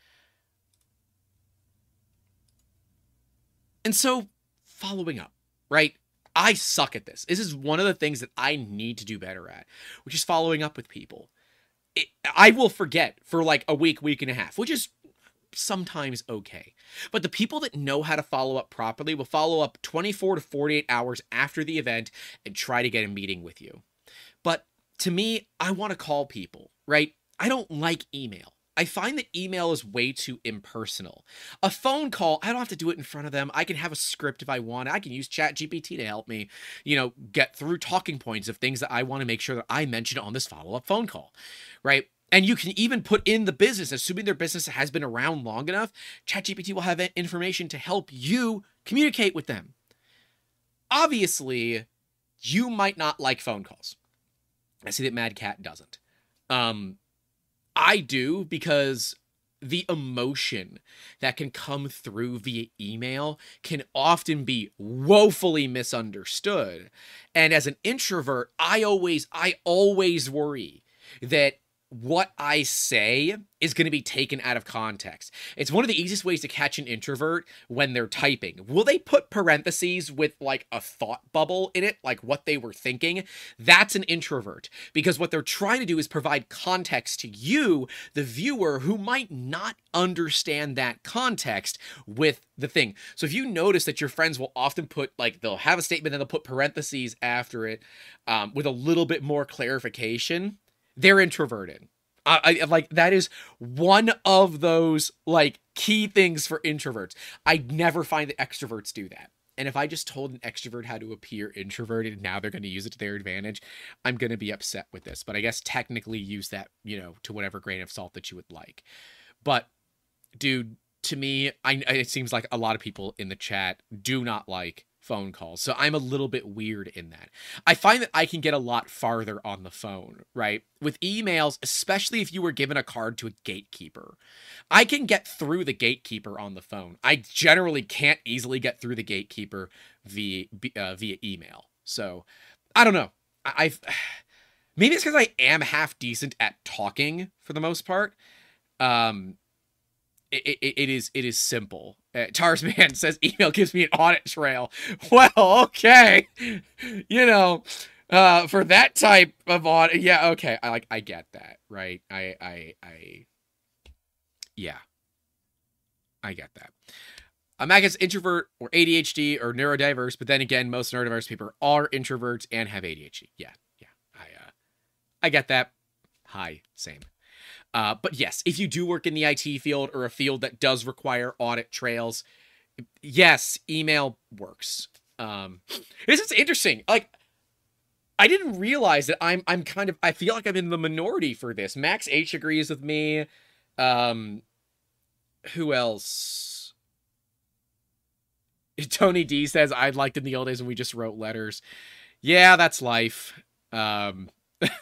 And so, following up, right? I suck at this. This is one of the things that I need to do better at, which is following up with people. It, I will forget for like a week, week and a half, which is sometimes okay. But the people that know how to follow up properly will follow up twenty-four to forty-eight hours after the event and try to get a meeting with you. But to me, I want to call people, right? I don't like email. I find that email is way too impersonal. A phone call, I don't have to do it in front of them. I can have a script if I want. I can use ChatGPT to help me, you know, get through talking points of things that I want to make sure that I mention on this follow-up phone call, right? And you can even put in the business, assuming their business has been around long enough, ChatGPT will have information to help you communicate with them. Obviously, you might not like phone calls. I see that Mad Cat doesn't. Um, I do because the emotion that can come through via email can often be woefully misunderstood. And as an introvert, I always, I always worry that what I say is going to be taken out of context. It's one of the easiest ways to catch an introvert when they're typing. Will they put parentheses with like a thought bubble in it, like what they were thinking? That's an introvert, because what they're trying to do is provide context to you, the viewer, who might not understand that context with the thing. So if you notice that your friends will often put, like, they'll have a statement and they'll put parentheses after it um, with a little bit more clarification, they're introverted. I, I like that is one of those like key things for introverts. I never find that extroverts do that. And if I just told an extrovert how to appear introverted and now they're going to use it to their advantage, I'm going to be upset with this. But I guess technically use that, you know, to whatever grain of salt that you would like. But dude, to me, I, it seems like a lot of people in the chat do not like phone calls. So I'm a little bit weird in that. I find that I can get a lot farther on the phone, right? With emails, especially if you were given a card to a gatekeeper, I can get through the gatekeeper on the phone. I generally can't easily get through the gatekeeper via, uh, via email. So I don't know. I, I've maybe it's because I am half decent at talking for the most part. Um, It, it, it is it is simple. Uh, Tarsman says email gives me an audit trail. Well, okay, you know, uh, for that type of audit, yeah, okay, I like I get that, right? I I I, yeah, I get that. I'm not against introvert or A D H D or neurodiverse, but then again, most neurodiverse people are introverts and have A D H D. Yeah, yeah, I uh, I get that. Hi, same. Uh, but yes, if you do work in the I T field or a field that does require audit trails, yes, email works. Um, this is interesting. Like, I didn't realize that I'm I'm kind of I feel like I'm in the minority for this. Max H agrees with me. Um, who else? Tony D says I liked in the old days when we just wrote letters. Yeah, that's life. Um.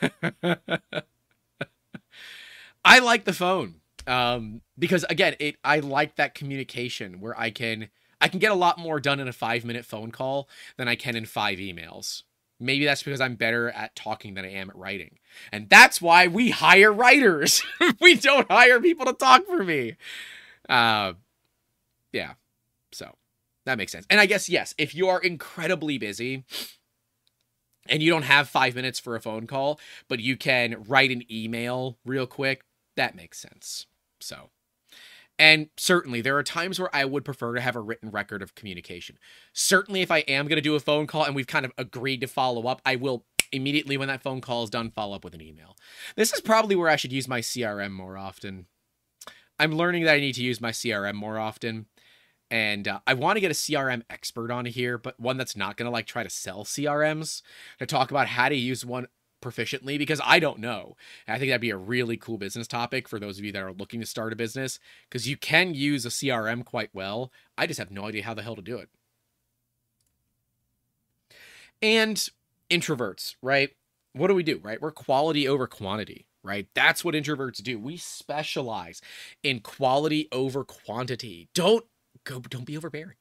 I like the phone um, because again, it I like that communication where I can I can get a lot more done in a five minute phone call than I can in five emails. Maybe that's because I'm better at talking than I am at writing, and that's why we hire writers. We don't hire people to talk for me. Uh, yeah, so that makes sense. And I guess yes, if you are incredibly busy and you don't have five minutes for a phone call, but you can write an email real quick. That makes sense. So, and certainly there are times where I would prefer to have a written record of communication. Certainly if I am going to do a phone call and we've kind of agreed to follow up, I will immediately when that phone call is done, follow up with an email. This is probably where I should use my C R M more often. I'm learning that I need to use my C R M more often. And uh, I want to get a C R M expert on here, but one that's not going to like try to sell C R Ms to talk about how to use one proficiently, because I don't know. And I think that'd be a really cool business topic for those of you that are looking to start a business, because you can use a C R M quite well. I just have no idea how the hell to do it. And introverts, right? What do we do, right? We're quality over quantity, right? That's what introverts do. We specialize in quality over quantity. Don't go, don't be overbearing,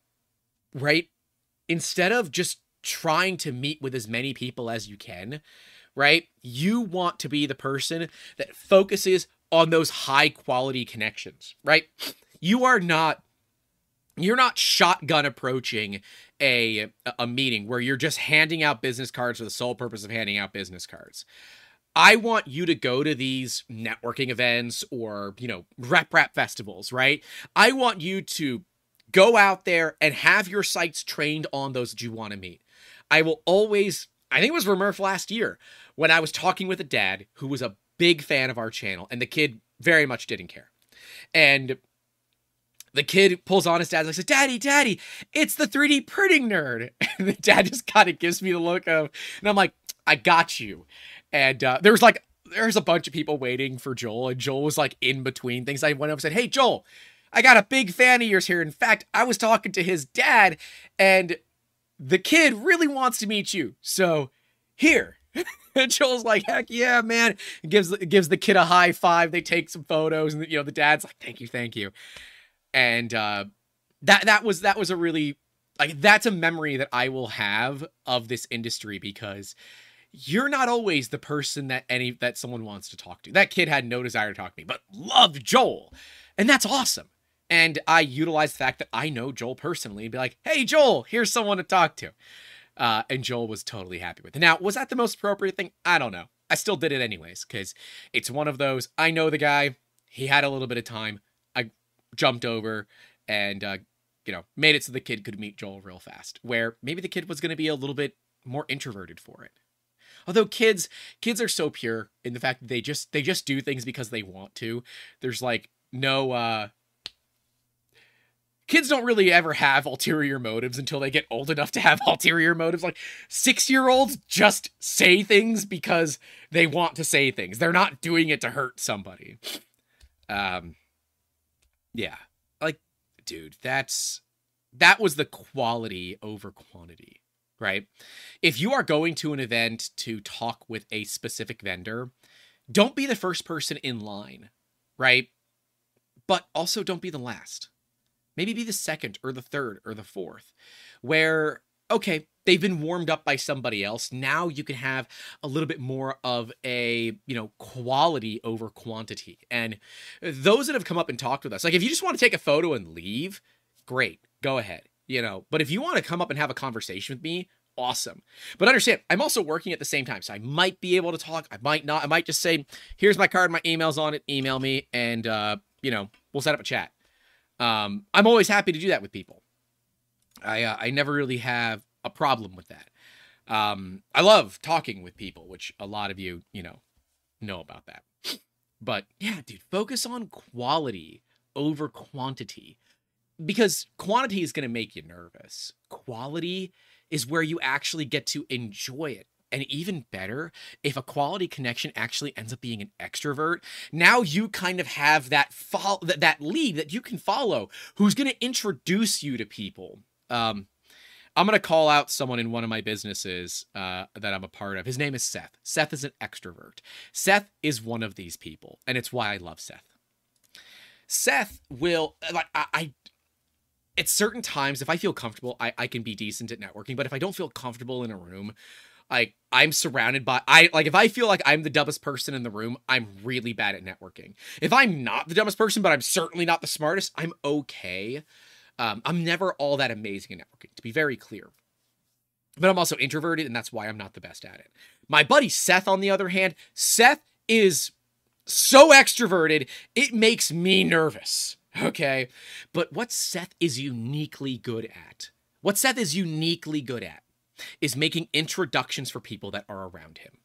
right? Instead of just trying to meet with as many people as you can, right? You want to be the person that focuses on those high quality connections, right? You are not, you're not shotgun approaching a, a meeting where you're just handing out business cards for the sole purpose of handing out business cards. I want you to go to these networking events or, you know, rep rap festivals, right? I want you to go out there and have your sites trained on those that you want to meet. I will always, I think it was for Murph last year, when I was talking with a dad who was a big fan of our channel, and the kid very much didn't care. And the kid pulls on his dad's like, says, Daddy, Daddy, it's the three D printing nerd. And the dad just kind of gives me the look of, and I'm like, I got you. And uh, there was like, there's a bunch of people waiting for Joel, and Joel was like in between things. I went up and said, hey, Joel, I got a big fan of yours here. In fact, I was talking to his dad, and the kid really wants to meet you. So here. And Joel's like, heck yeah, man. It gives, gives the kid a high five. They take some photos, and you know, the dad's like, thank you, thank you. And uh, that, that was, that was a really, like, that's a memory that I will have of this industry, because you're not always the person that any, that someone wants to talk to. That kid had no desire to talk to me, but loved Joel. And that's awesome. And I utilize the fact that I know Joel personally and be like, hey, Joel, here's someone to talk to. Uh, and Joel was totally happy with it. Now, was that the most appropriate thing? I don't know. I still did it anyways, because it's one of those, I know the guy, he had a little bit of time. I jumped over and, uh, you know, made it so the kid could meet Joel real fast, where maybe the kid was going to be a little bit more introverted for it. Although kids, kids are so pure in the fact that they just, they just do things because they want to. There's like no, uh, kids don't really ever have ulterior motives until they get old enough to have ulterior motives. Like, six-year-olds just say things because they want to say things. They're not doing it to hurt somebody. Um, yeah. Like, dude, that's, that was the quality over quantity, right? If you are going to an event to talk with a specific vendor, don't be the first person in line, right? But also don't be the last. Maybe be the second or the third or the fourth, where, okay, they've been warmed up by somebody else. Now you can have a little bit more of a, you know, quality over quantity. And those that have come up and talked with us, like, if you just want to take a photo and leave, great, go ahead, you know. But if you want to come up and have a conversation with me, awesome. But understand, I'm also working at the same time, so I might be able to talk. I might not. I might just say, here's my card, my email's on it, email me, and, uh, you know, we'll set up a chat. Um, I'm always happy to do that with people. I uh, I never really have a problem with that. Um, I love talking with people, which a lot of you, you know, know about that. But yeah, dude, focus on quality over quantity, because quantity is going to make you nervous. Quality is where you actually get to enjoy it. And even better, if a quality connection actually ends up being an extrovert, now you kind of have that follow, that, that lead that you can follow, who's going to introduce you to people. Um, I'm going to call out someone in one of my businesses uh, that I'm a part of. His name is Seth. Seth is an extrovert. Seth is one of these people, and it's why I love Seth. Seth will, like, I, I at certain times, if I feel comfortable, I, I can be decent at networking, but if I don't feel comfortable in a room, like, I'm surrounded by, I, like, if I feel like I'm the dumbest person in the room, I'm really bad at networking. If I'm not the dumbest person, but I'm certainly not the smartest, I'm okay. Um, I'm never all that amazing at networking, to be very clear. But I'm also introverted, and that's why I'm not the best at it. My buddy Seth, on the other hand, Seth is so extroverted, it makes me nervous, okay? But what Seth is uniquely good at, what Seth is uniquely good at, is making introductions for people that are around him.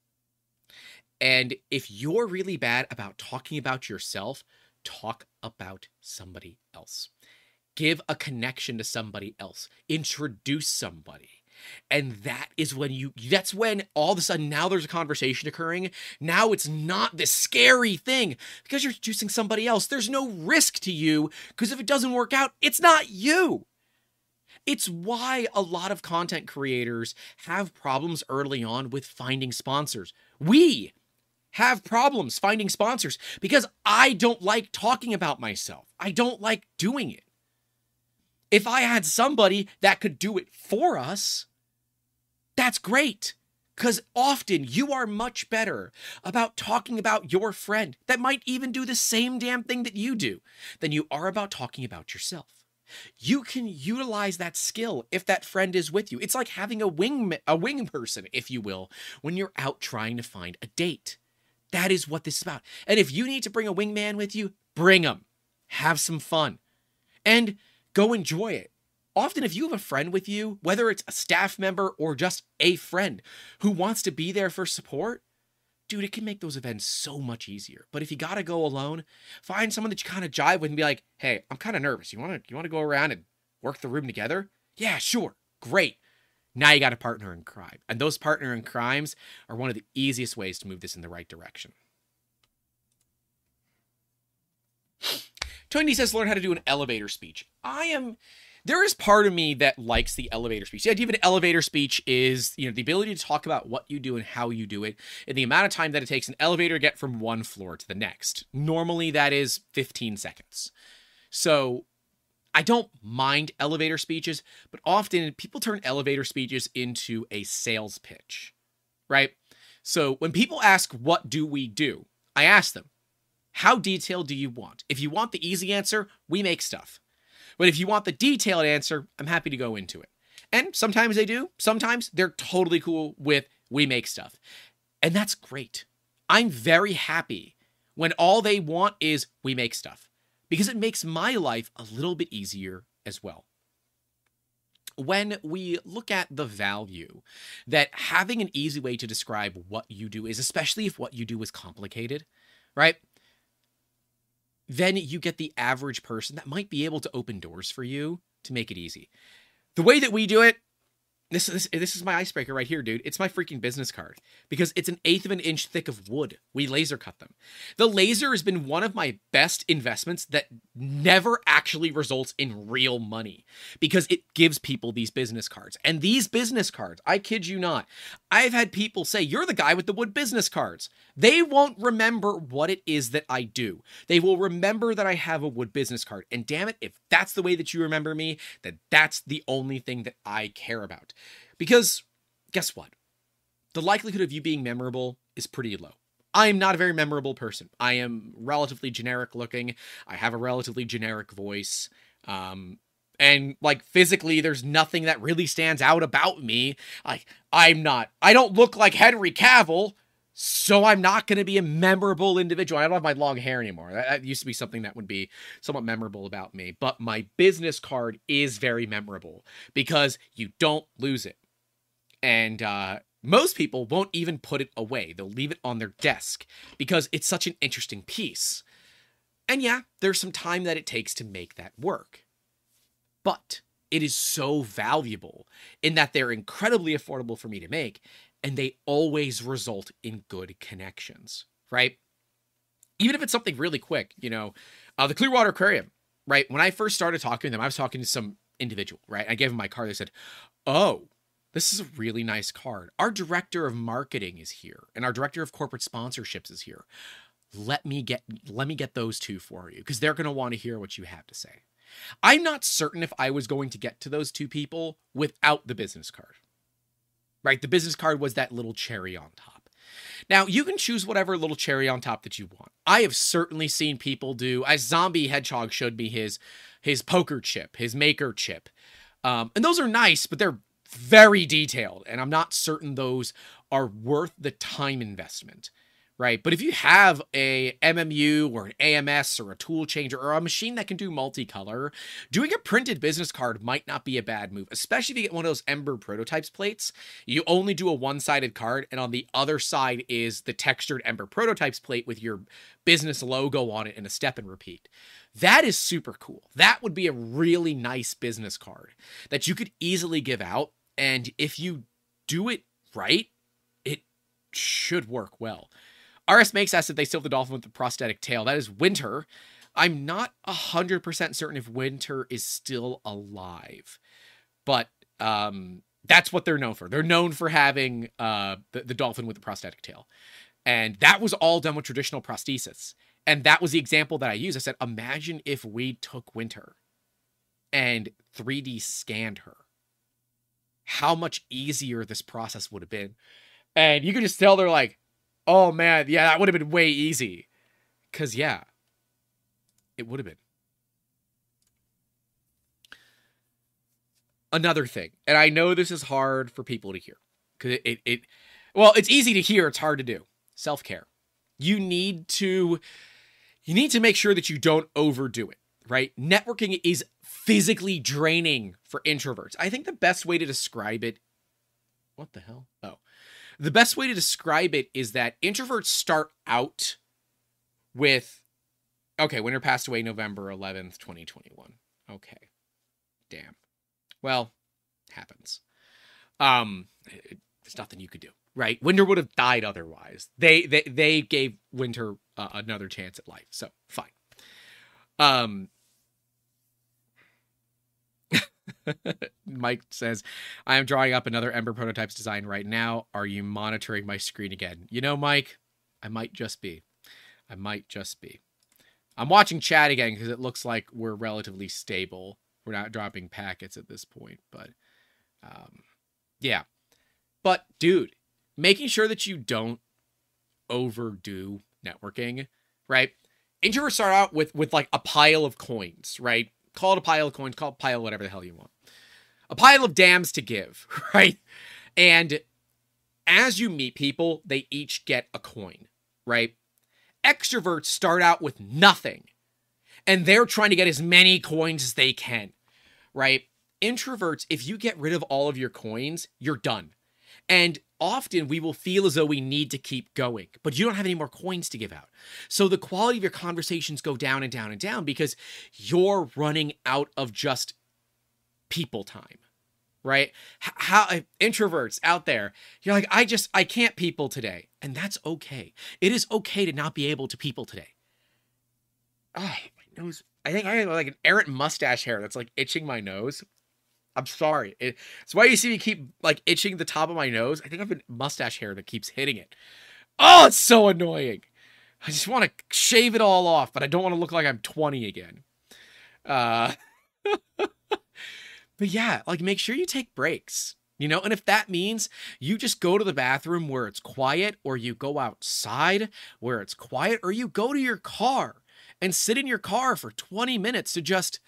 And if you're really bad about talking about yourself, talk about somebody else. Give a connection to somebody else. Introduce somebody. And that is when you, that's when all of a sudden now there's a conversation occurring. Now it's not this scary thing because you're introducing somebody else. There's no risk to you because if it doesn't work out, it's not you. It's why a lot of content creators have problems early on with finding sponsors. We have problems finding sponsors because I don't like talking about myself. I don't like doing it. If I had somebody that could do it for us, that's great. Because often you are much better about talking about your friend that might even do the same damn thing that you do than you are about talking about yourself. You can utilize that skill if that friend is with you. It's like having a wing, a wing person, if you will, when you're out trying to find a date. That is what this is about. And if you need to bring a wingman with you, bring him. Have some fun. And go enjoy it. Often if you have a friend with you, whether it's a staff member or just a friend who wants to be there for support, dude, it can make those events so much easier. But if you got to go alone, find someone that you kind of jive with and be like, hey, I'm kind of nervous. You want to you want to go around and work the room together? Yeah, sure. Great. Now you got a partner in crime. And those partner in crimes are one of the easiest ways to move this in the right direction. Tony says, learn how to do an elevator speech. I am... There is part of me that likes the elevator speech. The idea of an elevator speech is, you know, the ability to talk about what you do and how you do it and the amount of time that it takes an elevator to get from one floor to the next. Normally that is fifteen seconds. So I don't mind elevator speeches, but often people turn elevator speeches into a sales pitch, right? So when people ask, what do we do? I ask them, how detailed do you want? If you want the easy answer, we make stuff. But if you want the detailed answer, I'm happy to go into it. And sometimes they do. Sometimes they're totally cool with we make stuff. And that's great. I'm very happy when all they want is we make stuff because it makes my life a little bit easier as well. When we look at the value that having an easy way to describe what you do is, especially if what you do is complicated, right? then you get the average person that might be able to open doors for you to make it easy. The way that we do it, This, this this is my icebreaker right here, dude. It's my freaking business card because it's an eighth of an inch thick of wood. We laser cut them. The laser has been one of my best investments that never actually results in real money because it gives people these business cards. And these business cards, I kid you not, I've had people say, you're the guy with the wood business cards. They won't remember what it is that I do. They will remember that I have a wood business card. And damn it, if that's the way that you remember me, then that's the only thing that I care about. Because guess what? The likelihood of you being memorable is pretty low. I am not a very memorable person. I am relatively generic looking. I have a relatively generic voice. Um, and like physically, there's nothing that really stands out about me. Like I'm not, I don't look like Henry Cavill. So I'm not going to be a memorable individual. I don't have my long hair anymore. That, that used to be something that would be somewhat memorable about me. But my business card is very memorable because you don't lose it. And uh, most people won't even put it away. They'll leave it on their desk because it's such an interesting piece. And yeah, there's some time that it takes to make that work. But it is so valuable in that they're incredibly affordable for me to make. And they always result in good connections, right? Even if it's something really quick, you know, uh, the Clearwater Aquarium, right? When I first started talking to them, I was talking to some individual, right? I gave them my card. They said, oh, this is a really nice card. Our director of marketing is here and our director of corporate sponsorships is here. Let me get, let me get those two for you because they're going to want to hear what you have to say. I'm not certain if I was going to get to those two people without the business card. Right? The business card was that little cherry on top. Now, you can choose whatever little cherry on top that you want. I have certainly seen people do, as Zombie Hedgehog showed me his, his poker chip, his maker chip. Um, and those are nice, but they're very detailed. And I'm not certain those are worth the time investment. Right? But if you have a M M U or an A M S or a tool changer or a machine that can do multicolor, doing a printed business card might not be a bad move, especially if you get one of those Ember Prototypes plates. You only do a one-sided card, and on the other side is the textured Ember Prototypes plate with your business logo on it and a step and repeat. That is super cool. That would be a really nice business card that you could easily give out, and if you do it right, it should work well. R S Makes asked if they still have the dolphin with the prosthetic tail. That is Winter. I'm not one hundred percent certain if Winter is still alive. But um, that's what they're known for. They're known for having uh, the, the dolphin with the prosthetic tail. And that was all done with traditional prosthesis. And that was the example that I used. I said, imagine if we took Winter and three D scanned her. How much easier this process would have been. And you could just tell they're like, oh man, yeah, that would have been way easy. Because, yeah, it would have been. Another thing, and I know this is hard for people to hear. Because it, it, it, well, it's easy to hear, it's hard to do. Self-care. You need to, you need to make sure that you don't overdo it, right? Networking is physically draining for introverts. I think the best way to describe it, what the hell? Oh. The best way to describe it is that introverts start out with, okay, Winter passed away November eleventh, twenty twenty-one. Okay. Damn. Well, happens. Um, there's nothing you could do, right? Winter would have died otherwise. They they they gave Winter uh, another chance at life, so fine. Um, Mike says, I am drawing up another Ember Prototypes design right now. Are you monitoring my screen again? You know, Mike, I might just be. I might just be. I'm watching chat again because it looks like we're relatively stable. We're not dropping packets at this point, but um, yeah. But dude, making sure that you don't overdo networking, right? Introverts start out with, with like a pile of coins, right? Call it a pile of coins, call it a pile, whatever the hell you want. A pile of dams to give, right? And as you meet people, they each get a coin, right? Extroverts start out with nothing, and they're trying to get as many coins as they can, right? Introverts, if you get rid of all of your coins, you're done. And often we will feel as though we need to keep going, but you don't have any more coins to give out. So the quality of your conversations go down and down and down because you're running out of just people time, right? How introverts out there, you're like, I just, I can't people today. And that's okay. It is okay to not be able to people today. Oh, my nose. I think I have like an errant mustache hair that's like itching my nose. I'm sorry. It, it's why you see me keep like itching the top of my nose. I think I have a mustache hair that keeps hitting it. Oh, it's so annoying. I just want to shave it all off, but I don't want to look like I'm twenty again. Uh, but yeah, like make sure you take breaks, you know? And if that means you just go to the bathroom where it's quiet, or you go outside where it's quiet, or you go to your car and sit in your car for twenty minutes to just...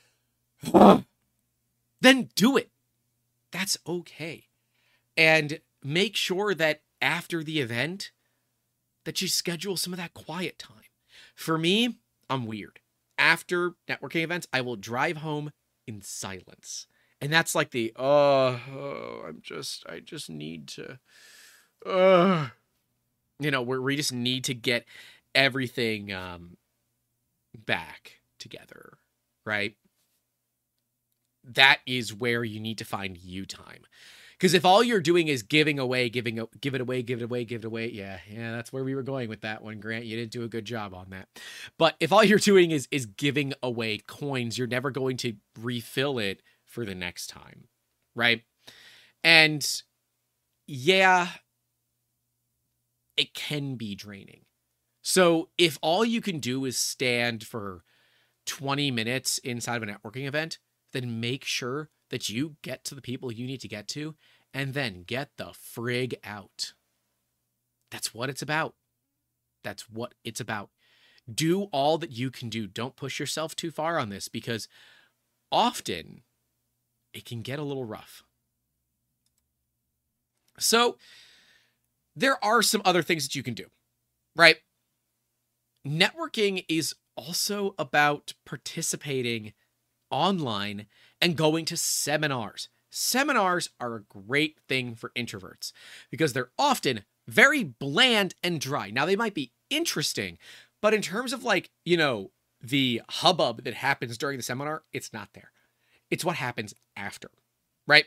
then do it. That's okay. And make sure that after the event, that you schedule some of that quiet time. For me, I'm weird. After networking events, I will drive home in silence. And that's like the, oh, oh I'm just, I just need to, uh, you know, where we just need to get everything um, back together, right? That is where you need to find you time. Because if all you're doing is giving away, giving, give it away, give it away, give it away. Yeah, yeah, that's where we were going with that one, Grant. You didn't do a good job on that. But if all you're doing is is giving away coins, you're never going to refill it for the next time, right? And yeah, it can be draining. So if all you can do is stand for twenty minutes inside of a networking event, then make sure that you get to the people you need to get to and then get the frig out. That's what it's about. That's what it's about. Do all that you can do. Don't push yourself too far on this because often it can get a little rough. So there are some other things that you can do, right? Networking is also about participating online and going to seminars. Seminars are a great thing for introverts because they're often very bland and dry. Now, they might be interesting, but in terms of like, you know, the hubbub that happens during the seminar, it's not there. It's what happens after, right?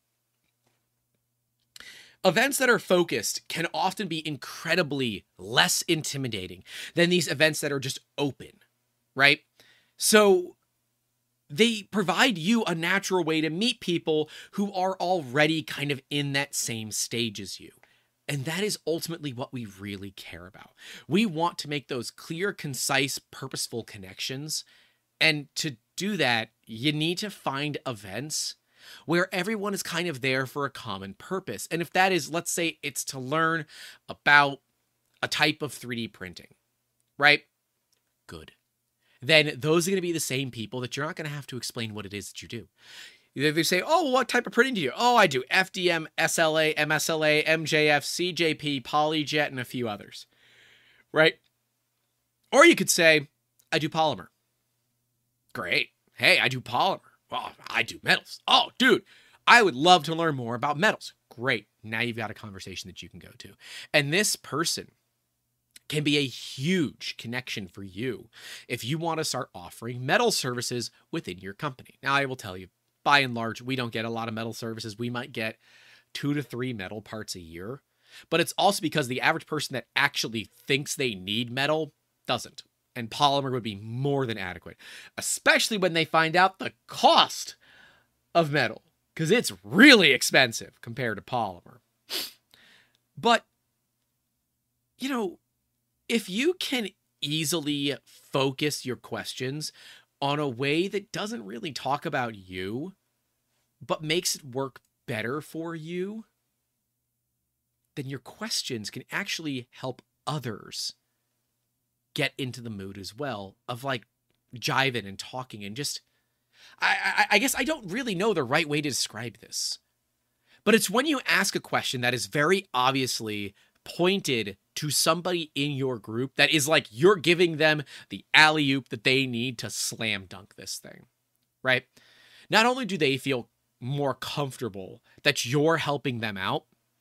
Events that are focused can often be incredibly less intimidating than these events that are just open, right? So they provide you a natural way to meet people who are already kind of in that same stage as you. And that is ultimately what we really care about. We want to make those clear, concise, purposeful connections. And to do that, you need to find events where everyone is kind of there for a common purpose. And if that is, let's say it's to learn about a type of three D printing, right? Good. Then those are going to be the same people that you're not going to have to explain what it is that you do. They say, oh, what type of printing do you do? Oh, I do F D M, S L A, M S L A, M J F, C J P, PolyJet, and a few others, right? Or you could say, I do polymer. Great. Hey, I do polymer. Well, I do metals. Oh, dude, I would love to learn more about metals. Great. Now you've got a conversation that you can go to. And this person can be a huge connection for you if you want to start offering metal services within your company. Now, I will tell you, by and large, we don't get a lot of metal services. We might get two to three metal parts a year, but it's also because the average person that actually thinks they need metal doesn't. And polymer would be more than adequate, especially when they find out the cost of metal, because it's really expensive compared to polymer. But, you know, if you can easily focus your questions on a way that doesn't really talk about you, but makes it work better for you, then your questions can actually help others get into the mood as well of like jiving and talking and just, I, I, I guess I don't really know the right way to describe this, but it's when you ask a question that is very obviously pointed to somebody in your group that is like you're giving them the alley-oop that they need to slam dunk this thing, right? Not only do they feel more comfortable that you're helping them out,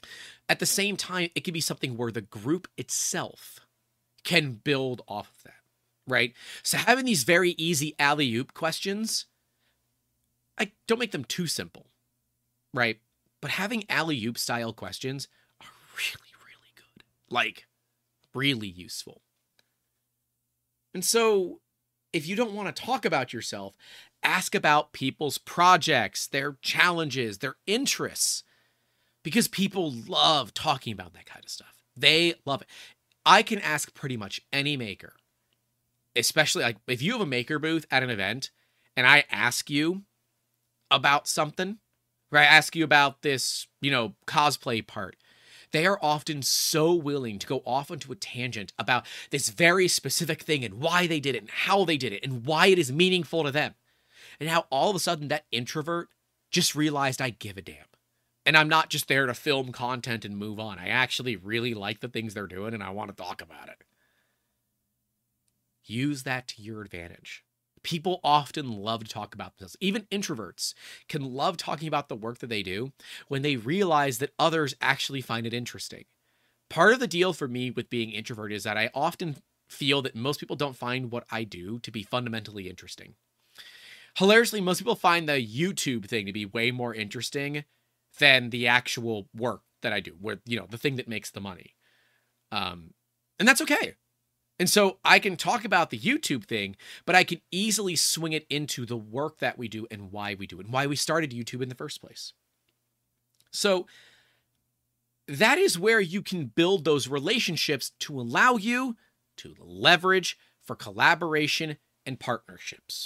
At the same time, it can be something where the group itself can build off of that, right? So having these very easy alley-oop questions, I don't make them too simple, right? But having alley-oop style questions are really, really good. Like, really useful. And so, if you don't want to talk about yourself, ask about people's projects, their challenges, their interests, because people love talking about that kind of stuff. They love it. I can ask pretty much any maker, especially like if you have a maker booth at an event and I ask you about something, or I ask you about this, you know, cosplay part, they are often so willing to go off onto a tangent about this very specific thing and why they did it and how they did it and why it is meaningful to them. And how all of a sudden that introvert just realized I give a damn. And I'm not just there to film content and move on. I actually really like the things they're doing and I want to talk about it. Use that to your advantage. People often love to talk about themselves. Even introverts can love talking about the work that they do when they realize that others actually find it interesting. Part of the deal for me with being introverted is that I often feel that most people don't find what I do to be fundamentally interesting. Hilariously, most people find the YouTube thing to be way more interesting than the actual work that I do, where, you know, the thing that makes the money. Um, and that's okay. And so I can talk about the YouTube thing, but I can easily swing it into the work that we do and why we do it and why we started YouTube in the first place. So that is where you can build those relationships to allow you to leverage for collaboration and partnerships.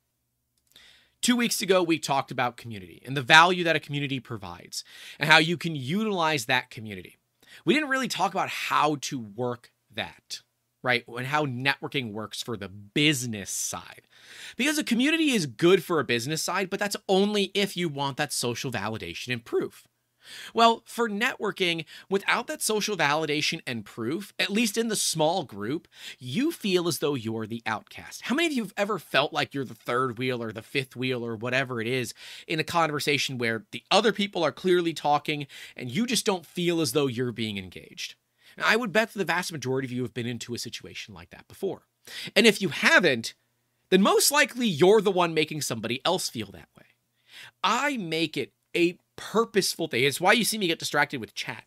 Two weeks ago, we talked about community and the value that a community provides and how you can utilize that community. We didn't really talk about how to work that, right? And how networking works for the business side. Because a community is good for a business side, but that's only if you want that social validation and proof. Well, for networking, without that social validation and proof, at least in the small group, you feel as though you're the outcast. How many of you have ever felt like you're the third wheel or the fifth wheel or whatever it is in a conversation where the other people are clearly talking and you just don't feel as though you're being engaged? Now, I would bet that the vast majority of you have been into a situation like that before. And if you haven't, then most likely you're the one making somebody else feel that way. I make it a purposeful thing. It's why you see me get distracted with chat.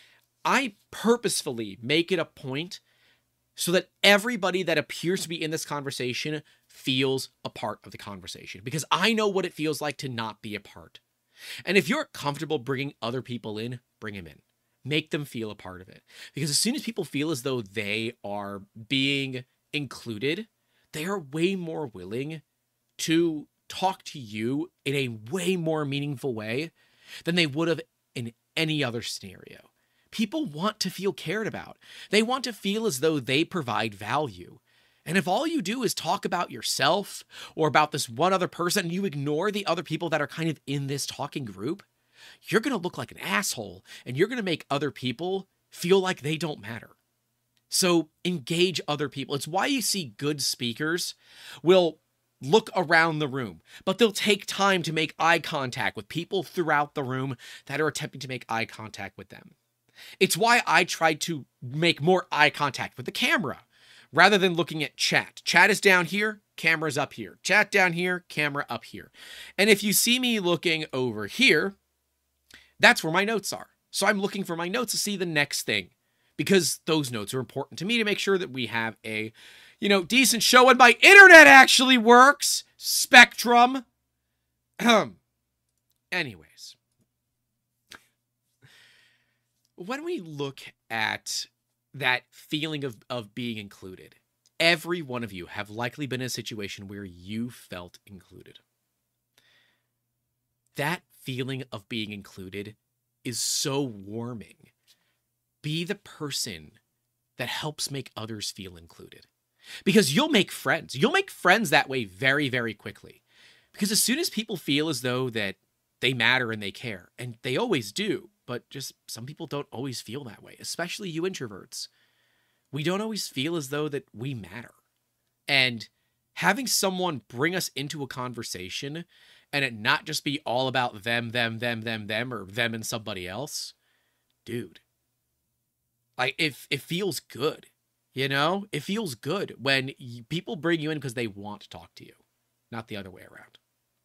I purposefully make it a point so that everybody that appears to be in this conversation feels a part of the conversation, because I know what it feels like to not be a part. And if you're comfortable bringing other people in, bring them in. Make them feel a part of it. Because as soon as people feel as though they are being included, they are way more willing to talk to you in a way more meaningful way than they would have in any other scenario. People want to feel cared about. They want to feel as though they provide value. And if all you do is talk about yourself or about this one other person and you ignore the other people that are kind of in this talking group, you're going to look like an asshole and you're going to make other people feel like they don't matter. So engage other people. It's why you see good speakers will look around the room, but they'll take time to make eye contact with people throughout the room that are attempting to make eye contact with them. It's why I try to make more eye contact with the camera rather than looking at chat. Chat is down here, camera's up here. Chat down here, camera up here. And if you see me looking over here, that's where my notes are. So I'm looking for my notes to see the next thing, because those notes are important to me to make sure that we have a, you know, decent show. And my internet actually works. Spectrum. Anyways. When we look at that feeling of, of being included, every one of you have likely been in a situation where you felt included. That feeling of being included is so warming. Be the person that helps make others feel included. Because you'll make friends. You'll make friends that way very, very quickly. Because as soon as people feel as though that they matter and they care, and they always do, but just some people don't always feel that way, especially you introverts. We don't always feel as though that we matter. And having someone bring us into a conversation and it not just be all about them, them, them, them, them, or them and somebody else, dude, like it, it feels good, you know? It feels good when you, people bring you in because they want to talk to you, not the other way around.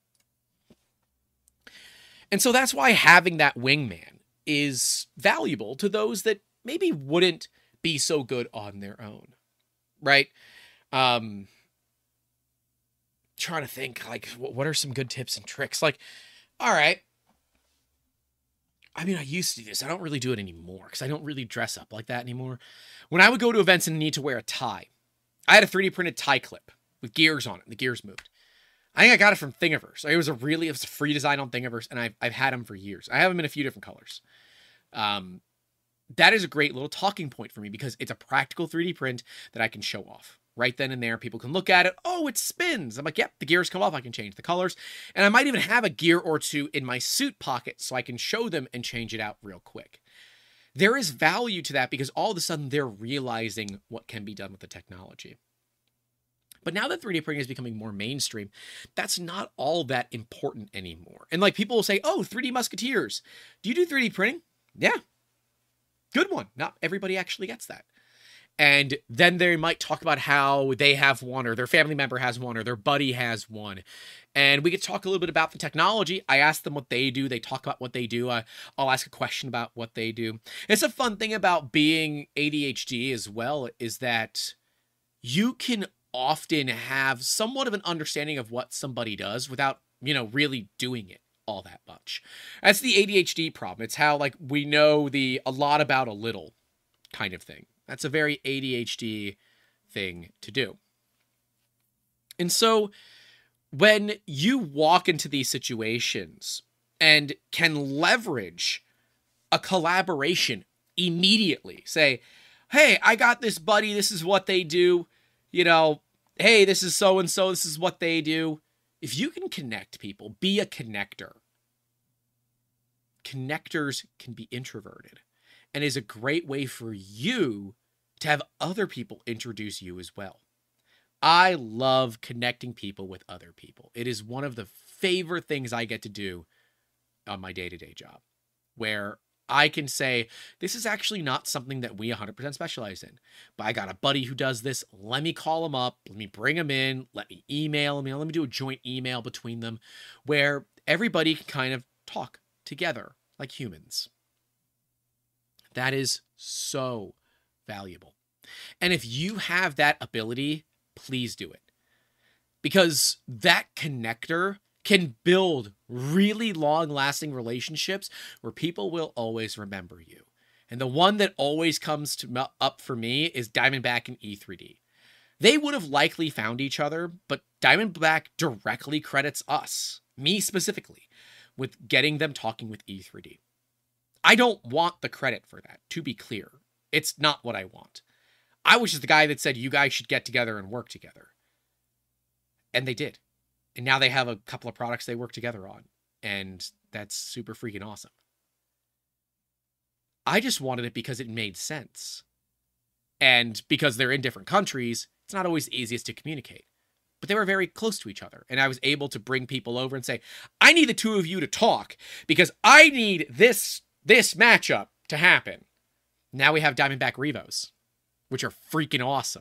And so that's why having that wingman is valuable to those that maybe wouldn't be so good on their own, right? Um, trying to think, like, what are some good tips and tricks? Like, all right, I mean, I used to do this. I don't really do it anymore because I don't really dress up like that anymore. When I would go to events and need to wear a tie, I had a three D printed tie clip with gears on it. And the gears moved. I think I got it from Thingiverse. It was a really, it was a free design on Thingiverse, and I've, I've had them for years. I have them in a few different colors. Um, that is a great little talking point for me because it's a practical three D print that I can show off. Right then and there, people can look at it. Oh, it spins. I'm like, yep, the gears come off. I can change the colors. And I might even have a gear or two in my suit pocket so I can show them and change it out real quick. There is value to that because all of a sudden they're realizing what can be done with the technology. But now that three D printing is becoming more mainstream, that's not all that important anymore. And like people will say, oh, three D Musketeers. Do you do three D printing? Yeah. Good one. Not everybody actually gets that. And then they might talk about how they have one or their family member has one or their buddy has one. And we could talk a little bit about the technology. I ask them what they do. They talk about what they do. I, I'll ask a question about what they do. It's a fun thing about being A D H D as well is that you can often have somewhat of an understanding of what somebody does without, you know, really doing it all that much. That's the A D H D problem. It's how like we know the a lot about a little kind of thing. That's a very A D H D thing to do. And so when you walk into these situations and can leverage a collaboration immediately, say, hey, I got this buddy, this is what they do, you know, hey, this is so-and-so, this is what they do. If you can connect people, be a connector. Connectors can be introverted and is a great way for you to have other people introduce you as well. I love connecting people with other people. It is one of the favorite things I get to do on my day-to-day job, where I can say, this is actually not something that we one hundred percent specialize in, but I got a buddy who does this. Let me call him up. Let me bring him in. Let me email him. Let me do a joint email between them where everybody can kind of talk together like humans. That is so valuable. And if you have that ability, please do it. Because that connector can build really long-lasting relationships where people will always remember you. And the one that always comes to, up for me is Diamondback and E three D. They would have likely found each other, but Diamondback directly credits us, me specifically, with getting them talking with E three D. I don't want the credit for that, to be clear. It's not what I want. I was just the guy that said you guys should get together and work together. And they did. And now they have a couple of products they work together on. And that's super freaking awesome. I just wanted it because it made sense. And because they're in different countries, it's not always easiest to communicate. But they were very close to each other. And I was able to bring people over and say, I need the two of you to talk because I need this, this matchup to happen. Now we have Diamondback Revos, which are freaking awesome.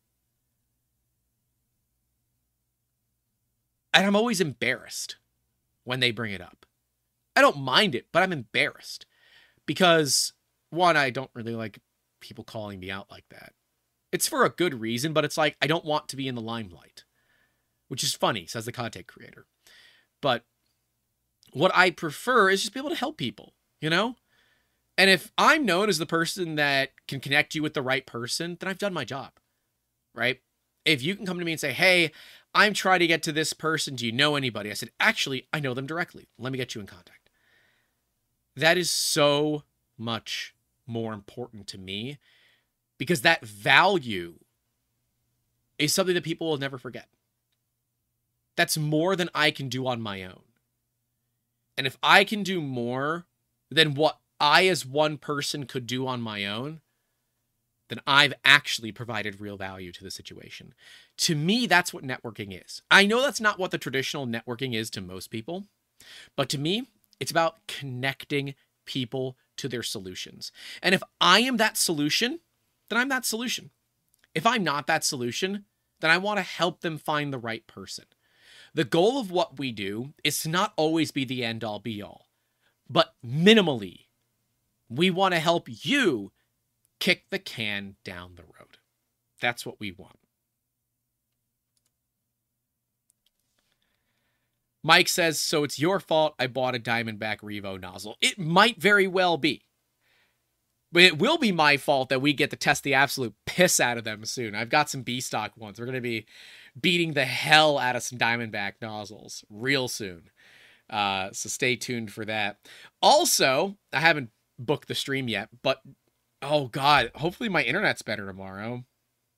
And I'm always embarrassed when they bring it up. I don't mind it, but I'm embarrassed. Because, one, I don't really like people calling me out like that. It's for a good reason, but it's like, I don't want to be in the limelight. Which is funny, says the content creator. But what I prefer is just be able to help people, you know? And if I'm known as the person that can connect you with the right person, then I've done my job, right? If you can come to me and say, hey, I'm trying to get to this person. Do you know anybody? I said, actually, I know them directly. Let me get you in contact. That is so much more important to me because that value is something that people will never forget. That's more than I can do on my own. And if I can do more than what I as one person could do on my own, then I've actually provided real value to the situation. To me, that's what networking is. I know that's not what the traditional networking is to most people, but to me, it's about connecting people to their solutions. And if I am that solution, then I'm that solution. If I'm not that solution, then I want to help them find the right person. The goal of what we do is to not always be the end all be all, but minimally, we want to help you kick the can down the road. That's what we want. Mike says, so it's your fault I bought a Diamondback Revo nozzle. It might very well be. But it will be my fault that we get to test the absolute piss out of them soon. I've got some B-stock ones. We're going to be beating the hell out of some Diamondback nozzles real soon. Uh, so stay tuned for that. Also, I haven't booked the stream yet, but oh god, hopefully my internet's better tomorrow.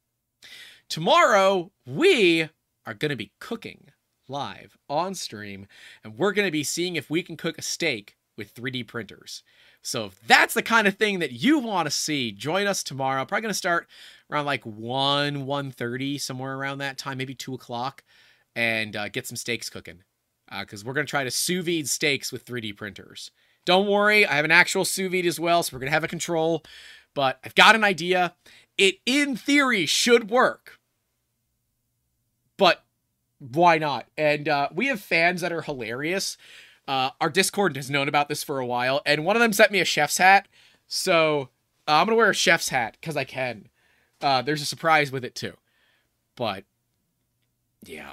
Tomorrow, we are going to be cooking live on stream, and we're going to be seeing if we can cook a steak with three D printers. So if that's the kind of thing that you want to see, join us tomorrow. Probably going to start around like one, one thirty, somewhere around that time, maybe two o'clock, and uh, get some steaks cooking. Because uh, we're going to try to sous vide steaks with three D printers. Don't worry, I have an actual sous vide as well, so we're going to have a control. But I've got an idea. It, in theory, should work. But why not? And uh, we have fans that are hilarious. Uh, our Discord has known about this for a while, and one of them sent me a chef's hat. So uh, I'm going to wear a chef's hat, because I can. Uh, there's a surprise with it, too. But, yeah.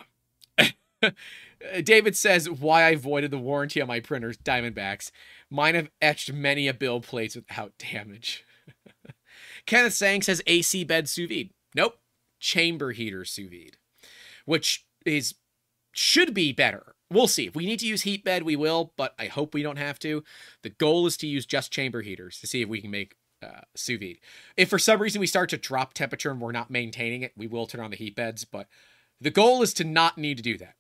David says, why I voided the warranty on my printers, Diamondbacks. Mine have etched many a bill plates without damage. Kenneth Sang says, A C bed sous vide. Nope. Chamber heater sous vide. Which is, should be better. We'll see. If we need to use heat bed, we will, but I hope we don't have to. The goal is to use just chamber heaters to see if we can make uh, sous vide. If for some reason we start to drop temperature and we're not maintaining it, we will turn on the heat beds, but the goal is to not need to do that.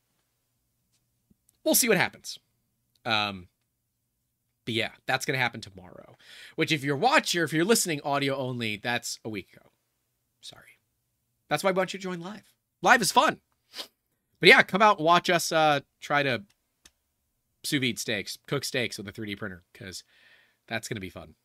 We'll see what happens. Um, but yeah, that's going to happen tomorrow. Which if you're watching, or if you're listening audio only, that's a week ago. Sorry. That's why I want you to join live. Live is fun. But yeah, come out and watch us uh, try to sous vide steaks, cook steaks with a three D printer, because that's going to be fun.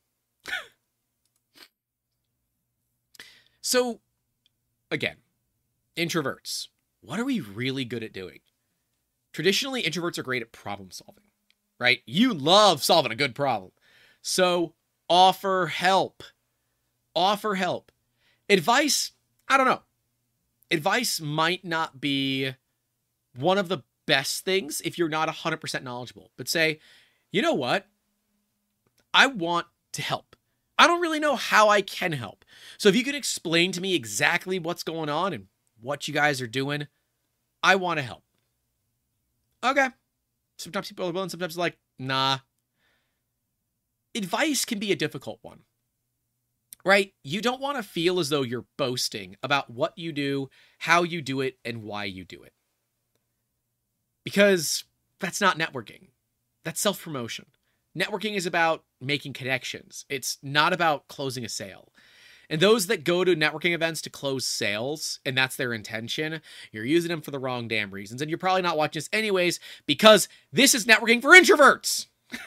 So, again, introverts. What are we really good at doing? Traditionally, introverts are great at problem solving, right? You love solving a good problem. So offer help. Offer help. Advice, I don't know. Advice might not be one of the best things if you're not one hundred percent knowledgeable. But say, you know what? I want to help. I don't really know how I can help. So if you could explain to me exactly what's going on and what you guys are doing, I want to help. Okay. Sometimes people are willing, sometimes like, nah. Advice can be a difficult one, right? You don't want to feel as though you're boasting about what you do, how you do it, and why you do it. Because that's not networking. That's self-promotion. Networking is about making connections. It's not about closing a sale. And those that go to networking events to close sales, and that's their intention, you're using them for the wrong damn reasons. And you're probably not watching this anyways, because this is networking for introverts.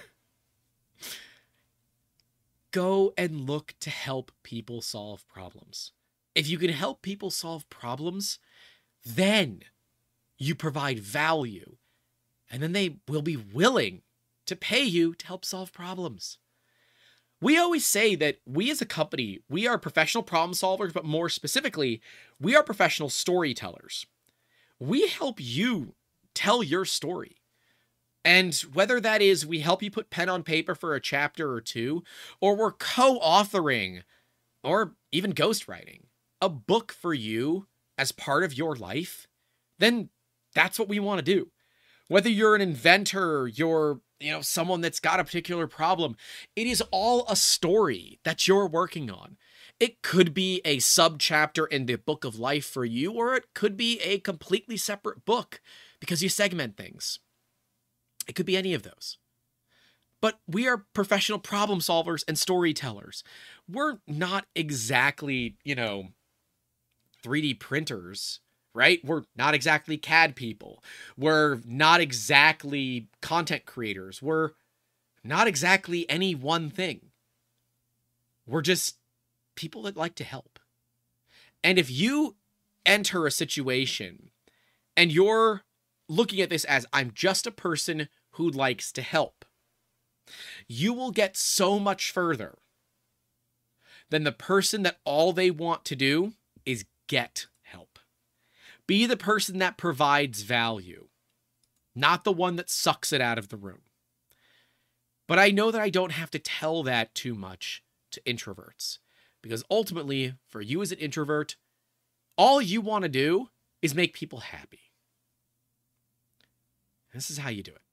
Go and look to help people solve problems. If you can help people solve problems, then you provide value. And then they will be willing to pay you to help solve problems. We always say that we as a company, we are professional problem solvers, but more specifically, we are professional storytellers. We help you tell your story. And whether that is we help you put pen on paper for a chapter or two, or we're co-authoring, or even ghostwriting, a book for you as part of your life, then that's what we want to do. Whether you're an inventor, you're you know, someone that's got a particular problem, it is all a story that you're working on. It could be a subchapter in the book of life for you, or it could be a completely separate book because you segment things. It could be any of those. But we are professional problem solvers and storytellers. We're not exactly, you know, three D printers, right? We're not exactly C A D people. We're not exactly content creators. We're not exactly any one thing. We're just people that like to help. And if you enter a situation and you're looking at this as I'm just a person who likes to help, you will get so much further than the person that all they want to do is get help. Be the person that provides value, not the one that sucks it out of the room. But I know that I don't have to tell that too much to introverts, because ultimately, for you as an introvert, all you want to do is make people happy. This is how you do it.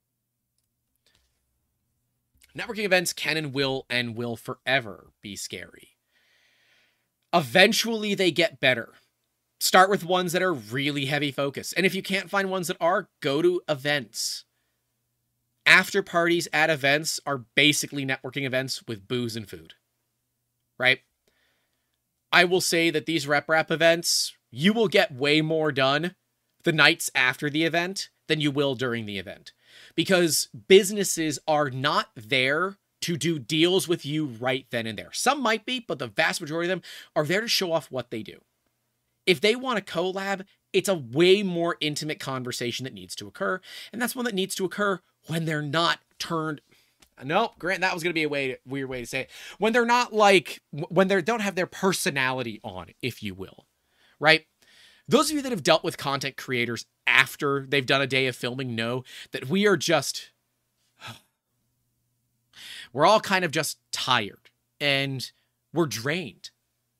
Networking events can and will and will forever be scary. Eventually, they get better. Start with ones that are really heavy focus. And if you can't find ones that are, go to events. After parties at events are basically networking events with booze and food, right? I will say that these rep rap events, you will get way more done the nights after the event than you will during the event, because businesses are not there to do deals with you right then and there. Some might be, but the vast majority of them are there to show off what they do. If they want to collab, it's a way more intimate conversation that needs to occur. And that's one that needs to occur when they're not turned. Nope, Grant, that was going to be a way, weird way to say it. When they're not like, when they don't have their personality on, if you will, right? Those of you that have dealt with content creators after they've done a day of filming know that we are just, we're all kind of just tired and we're drained.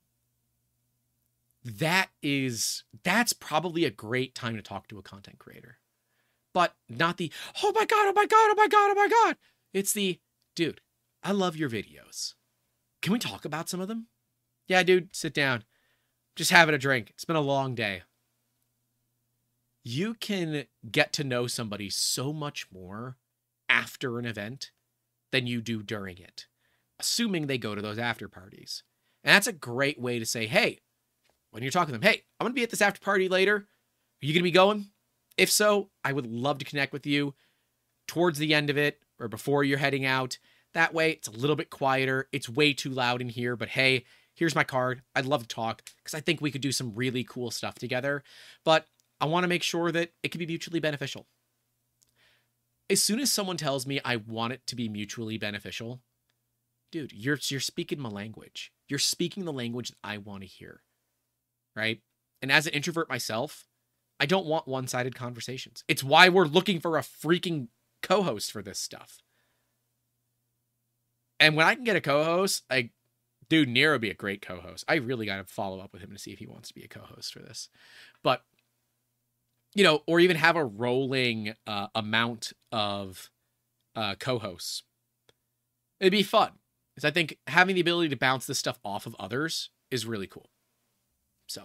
That is, that's probably a great time to talk to a content creator. But not the, oh my God, oh my God, oh my God, oh my God. It's the, dude, I love your videos. Can we talk about some of them? Yeah, dude, sit down. Just having a drink. It's been a long day. You can get to know somebody so much more after an event than you do during it, assuming they go to those after parties. And that's a great way to say, hey, when you're talking to them, hey, I'm going to be at this after party later. Are you going to be going? If so, I would love to connect with you towards the end of it or before you're heading out. That way, it's a little bit quieter. It's way too loud in here, but hey, here's my card. I'd love to talk because I think we could do some really cool stuff together. But I want to make sure that it can be mutually beneficial. As soon as someone tells me I want it to be mutually beneficial, dude, you're, you're speaking my language. You're speaking the language that I want to hear. Right? And as an introvert myself, I don't want one-sided conversations. It's why we're looking for a freaking co-host for this stuff. And when I can get a co-host, like, dude, Nero would be a great co-host. I really got to follow up with him to see if he wants to be a co-host for this. But, you know, or even have a rolling uh, amount of uh, co-hosts. It'd be fun. Because I think having the ability to bounce this stuff off of others is really cool. So,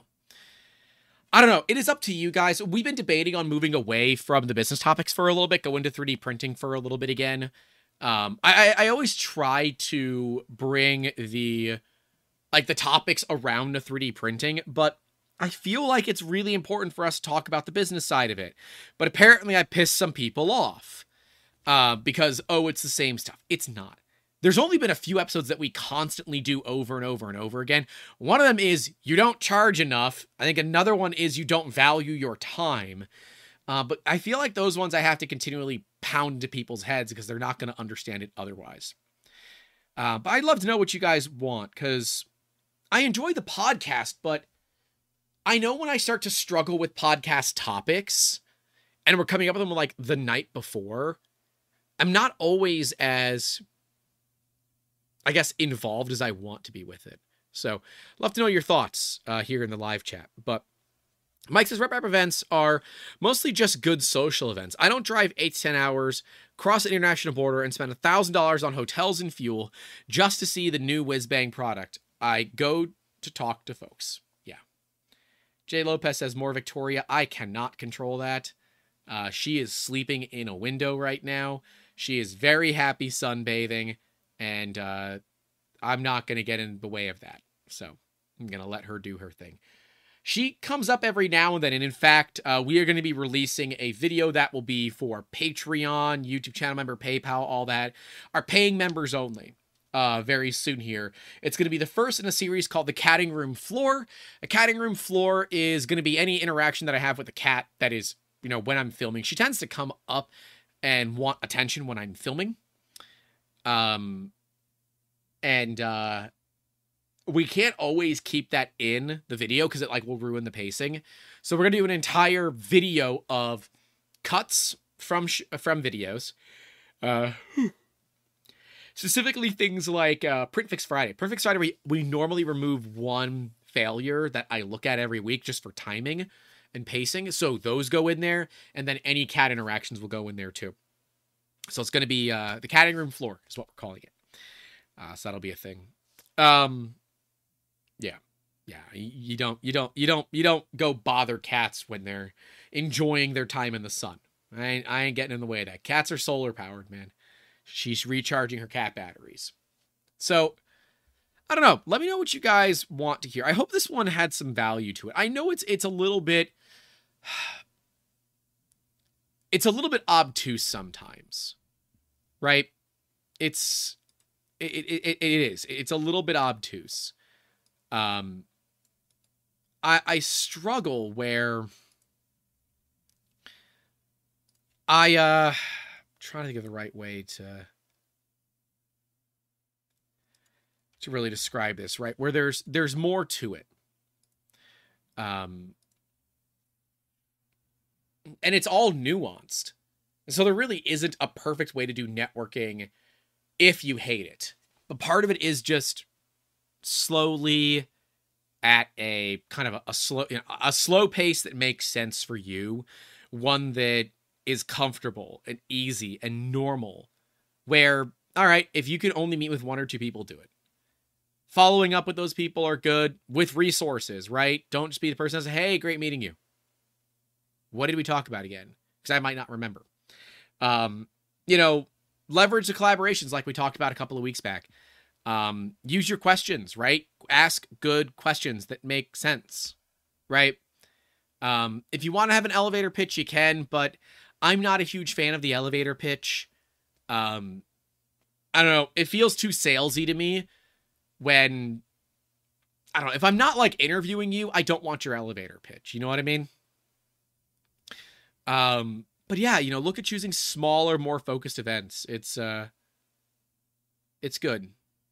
I don't know. It is up to you guys. We've been debating on moving away from the business topics for a little bit, go into three D printing for a little bit again. Um, I, I, I always try to bring the, like the topics around the three D printing, but I feel like it's really important for us to talk about the business side of it. But apparently I pissed some people off uh, because, oh, it's the same stuff. It's not. There's only been a few episodes that we constantly do over and over and over again. One of them is you don't charge enough. I think another one is you don't value your time. Uh, but I feel like those ones I have to continually pound into people's heads because they're not going to understand it otherwise. Uh, but I'd love to know what you guys want because I enjoy the podcast, but I know when I start to struggle with podcast topics and we're coming up with them like the night before, I'm not always as, I guess, involved as I want to be with it. So, love to know your thoughts uh, here in the live chat. But Mike says, Rep Rap events are mostly just good social events. I don't drive eight to ten hours, cross an international border, and spend one thousand dollars on hotels and fuel just to see the new whiz-bang product. I go to talk to folks. Yeah. Jay Lopez says, more Victoria. I cannot control that. Uh, she is sleeping in a window right now. She is very happy sunbathing. And uh, I'm not going to get in the way of that. So I'm going to let her do her thing. She comes up every now and then. And in fact, uh, we are going to be releasing a video that will be for Patreon, YouTube channel member, PayPal, all that. Our paying members only. uh, very soon here. It's going to be the first in a series called the Catting Room Floor. A Catting Room Floor is going to be any interaction that I have with a cat that is, you know, when I'm filming. She tends to come up and want attention when I'm filming. Um, and uh, we can't always keep that in the video because it like will ruin the pacing. So we're going to do an entire video of cuts from sh- from videos. Uh, specifically things like uh, Print Fix Friday. Print Fix Friday, we, we normally remove one failure that I look at every week just for timing and pacing. So those go in there, and then any cat interactions will go in there too. So it's going to be uh, the Catting Room Floor is what we're calling it. Uh, so that'll be a thing. Um, yeah, yeah. You don't, you don't, you don't, you don't go bother cats when they're enjoying their time in the sun. I ain't, I ain't getting in the way of that. Cats are solar powered, man. She's recharging her cat batteries. So, I don't know. Let me know what you guys want to hear. I hope this one had some value to it. I know it's it's a little bit... It's a little bit obtuse sometimes. Right? It's... It, it, it, it is. It's a little bit obtuse. Um, I, I struggle where... I, uh... trying to think of the right way to to really describe this, right? Where there's there's more to it. Um and it's all nuanced. So there really isn't a perfect way to do networking if you hate it. But part of it is just slowly at a kind of a, a slow you know, a slow pace that makes sense for you, one that is comfortable and easy and normal, where, all right, if you can only meet with one or two people, do it. Following up with those people are good with resources, right? Don't just be the person that says, hey, great meeting you. What did we talk about again? Because I might not remember. Um, you know, leverage the collaborations like we talked about a couple of weeks back. Um, use your questions, right? Ask good questions that make sense, right? Um, if you want to have an elevator pitch, you can, but I'm not a huge fan of the elevator pitch. Um, I don't know. It feels too salesy to me when, I don't know, if I'm not like interviewing you, I don't want your elevator pitch. You know what I mean? Um, but yeah, you know, look at choosing smaller, more focused events. It's, uh, it's good.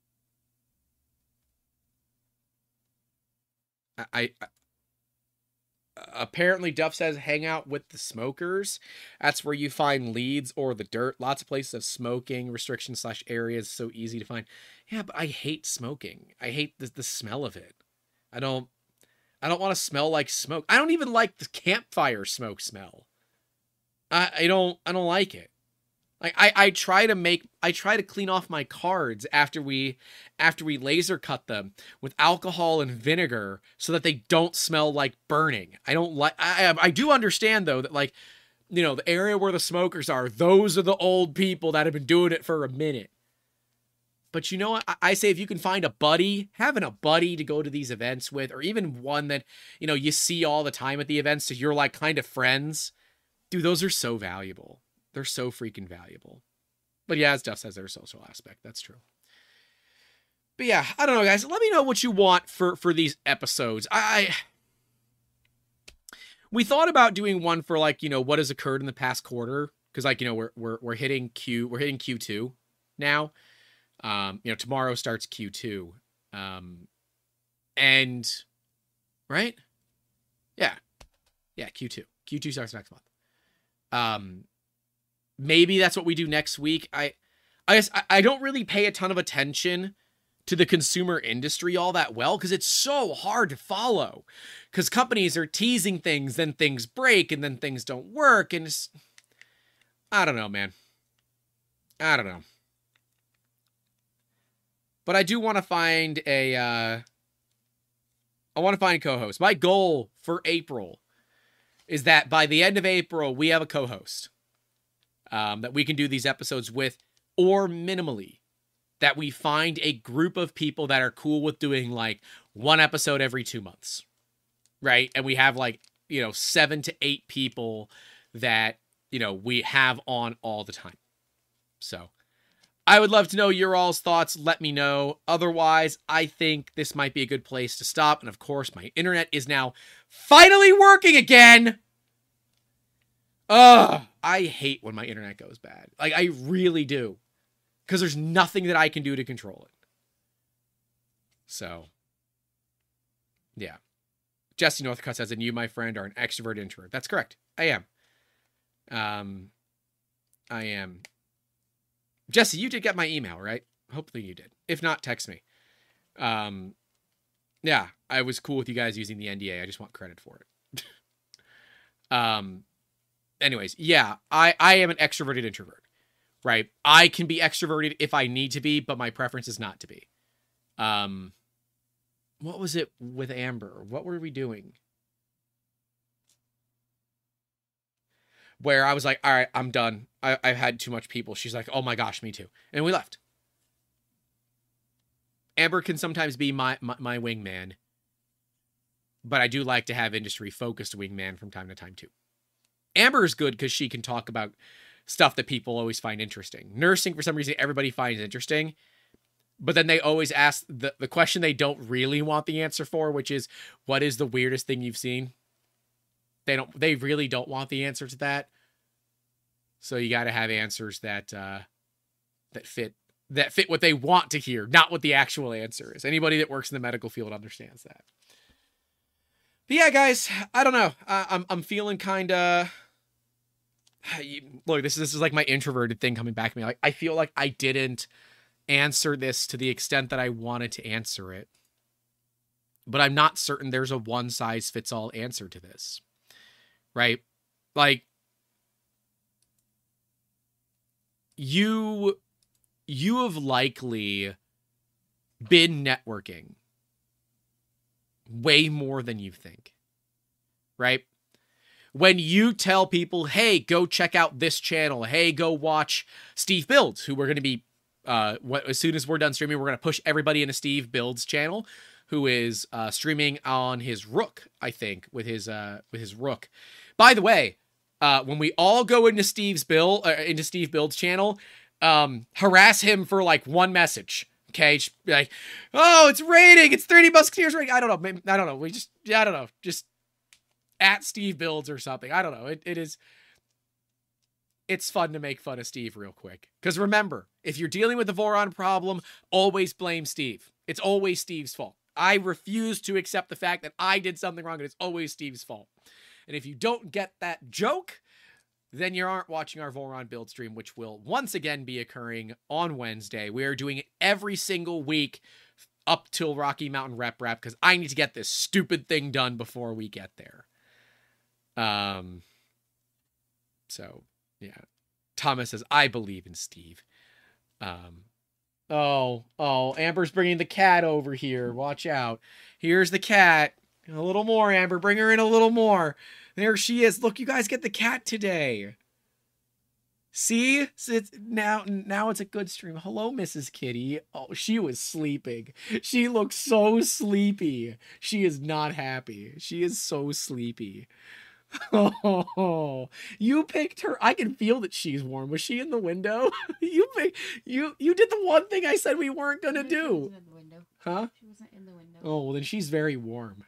I, I Apparently Duff says hang out with the smokers. That's where you find leads or the dirt. Lots of places of smoking restrictions slash areas. So easy to find. Yeah, but I hate smoking. I hate the, the smell of it. I don't, I don't want to smell like smoke. I don't even like the campfire smoke smell. I, I don't, I don't like it. Like I, I try to make, I try to clean off my cards after we, after we laser cut them with alcohol and vinegar so that they don't smell like burning. I don't like, I, I do understand though that like, you know, the area where the smokers are, those are the old people that have been doing it for a minute. But you know what? I, I say if you can find a buddy, having a buddy to go to these events with, or even one that, you know, you see all the time at the events, so you're like kind of friends, dude, those are so valuable. They're so freaking valuable. But yeah, as Duff says, there's a social aspect. That's true. But yeah, I don't know, guys. Let me know what you want for, for these episodes. I, I we thought about doing one for like, you know, what has occurred in the past quarter. Cause like, you know, we're, we're, we're hitting Q, we're hitting Q two now. Um, you know, tomorrow starts Q two. Um, and right. Yeah. Yeah. Q two, Q two starts next month. Um, Maybe that's what we do next week. I, I guess I don't really pay a ton of attention to the consumer industry all that well because it's so hard to follow. Because companies are teasing things, then things break, and then things don't work, and it's, I don't know, man. I don't know. But I do want to find a. Uh, I want to find a co-host. My goal for April is that by the end of April we have a co-host. Um, that we can do these episodes with, or minimally, that we find a group of people that are cool with doing like one episode every two months, right? And we have like, you know, seven to eight people that, you know, we have on all the time. So I would love to know your all's thoughts. Let me know. Otherwise, I think this might be a good place to stop. And of course, my internet is now finally working again. Ugh, I hate when my internet goes bad. Like, I really do. Because there's nothing that I can do to control it. So, yeah. Jesse Northcutt says, and you, my friend, are an extrovert introvert. That's correct. I am. Um, I am. Jesse, you did get my email, right? Hopefully you did. If not, text me. Um, yeah, I was cool with you guys using the N D A. I just want credit for it. um, anyways, yeah, I, I am an extroverted introvert, right? I can be extroverted if I need to be, but my preference is not to be. Um, what was it with Amber? What were we doing? Where I was like, all right, I'm done. I, I've had too much people. She's like, oh my gosh, me too. And we left. Amber can sometimes be my, my, my wingman. But I do like to have industry-focused wingman from time to time too. Amber is good because she can talk about stuff that people always find interesting. Nursing, for some reason, everybody finds interesting. But then they always ask the, the question they don't really want the answer for, which is, what is the weirdest thing you've seen? They don't. They really don't want the answer to that. So you got to have answers that uh, that fit that fit what they want to hear, not what the actual answer is. Anybody that works in the medical field understands that. But yeah, guys, I don't know. I, I'm I'm feeling kind of. Look, this is this is like my introverted thing coming back to me. Like, I feel like I didn't answer this to the extent that I wanted to answer it, but I'm not certain there's a one size fits all answer to this. Right? Like, you, you have likely been networking way more than you think. Right? When you tell people, hey, go check out this channel. Hey, go watch Steve Builds, who we're going to be, uh, what, as soon as we're done streaming, we're going to push everybody into Steve Builds' channel, who is uh, streaming on his Rook, I think, with his uh, with his Rook. By the way, uh, when we all go into Steve's build, uh, into Steve Build's channel, um, harass him for like one message. Okay, just be like, oh, it's raining. It's thirty Musketeers raining. I don't know. Maybe, I don't know. We just, I don't know. Just at Steve Builds or something. I don't know. It it is. It's fun to make fun of Steve real quick. Because remember, if you're dealing with the Voron problem, always blame Steve. It's always Steve's fault. I refuse to accept the fact that I did something wrong and it's always Steve's fault. And if you don't get that joke, then you aren't watching our Voron build stream, which will once again be occurring on Wednesday. We are doing it every single week up till Rocky Mountain Rep Rap because I need to get this stupid thing done before we get there. Um. So, yeah. Thomas says, I believe in Steve. Um. Oh, oh, Amber's bringing the cat over here. Watch out. Here's the cat. A little more, Amber. Bring her in a little more. There she is. Look, you guys get the cat today. See? So it's, now, now it's a good stream. Hello, Missus Kitty. Oh, she was sleeping. She looks so sleepy. She is not happy. She is so sleepy. Oh, you picked her. I can feel that she's warm. Was she in the window? you pick, you you did the one thing I said we weren't gonna do. She wasn't in the window. Huh? She wasn't in the window. Oh, well, then she's very warm.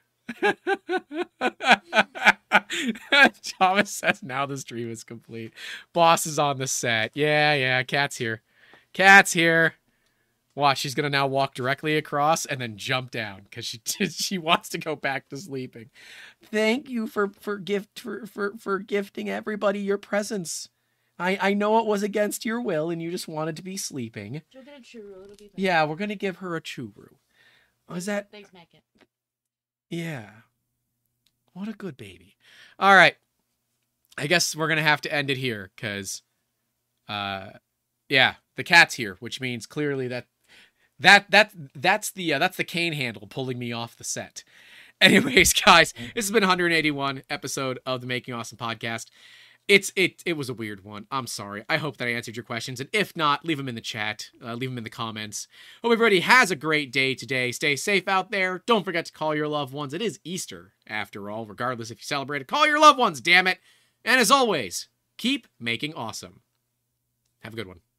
Thomas says now the stream is complete. Boss is on the set. Yeah, yeah, Cat's here. Cat's here. Watch, she's gonna now walk directly across and then jump down because she she wants to go back to sleeping. Thank you for for gift for for for gifting everybody your presents. I I know it was against your will and you just wanted to be sleeping. She'll get a churro. It'll be fine. Yeah, we're gonna give her a churu. Was that? Thanks, Mackin. Yeah. What a good baby. All right. I guess we're gonna have to end it here because, uh, yeah, the cat's here, which means clearly that. That that that's the uh, that's the cane handle pulling me off the set. Anyways, guys, this has been one hundred eighty-one episode of the Making Awesome podcast. It's it it was a weird one. I'm sorry. I hope that I answered your questions, and if not, leave them in the chat. Uh, leave them in the comments. Hope everybody has a great day today. Stay safe out there. Don't forget to call your loved ones. It is Easter, after all. Regardless if you celebrate it, call your loved ones. Damn it! And as always, keep making awesome. Have a good one.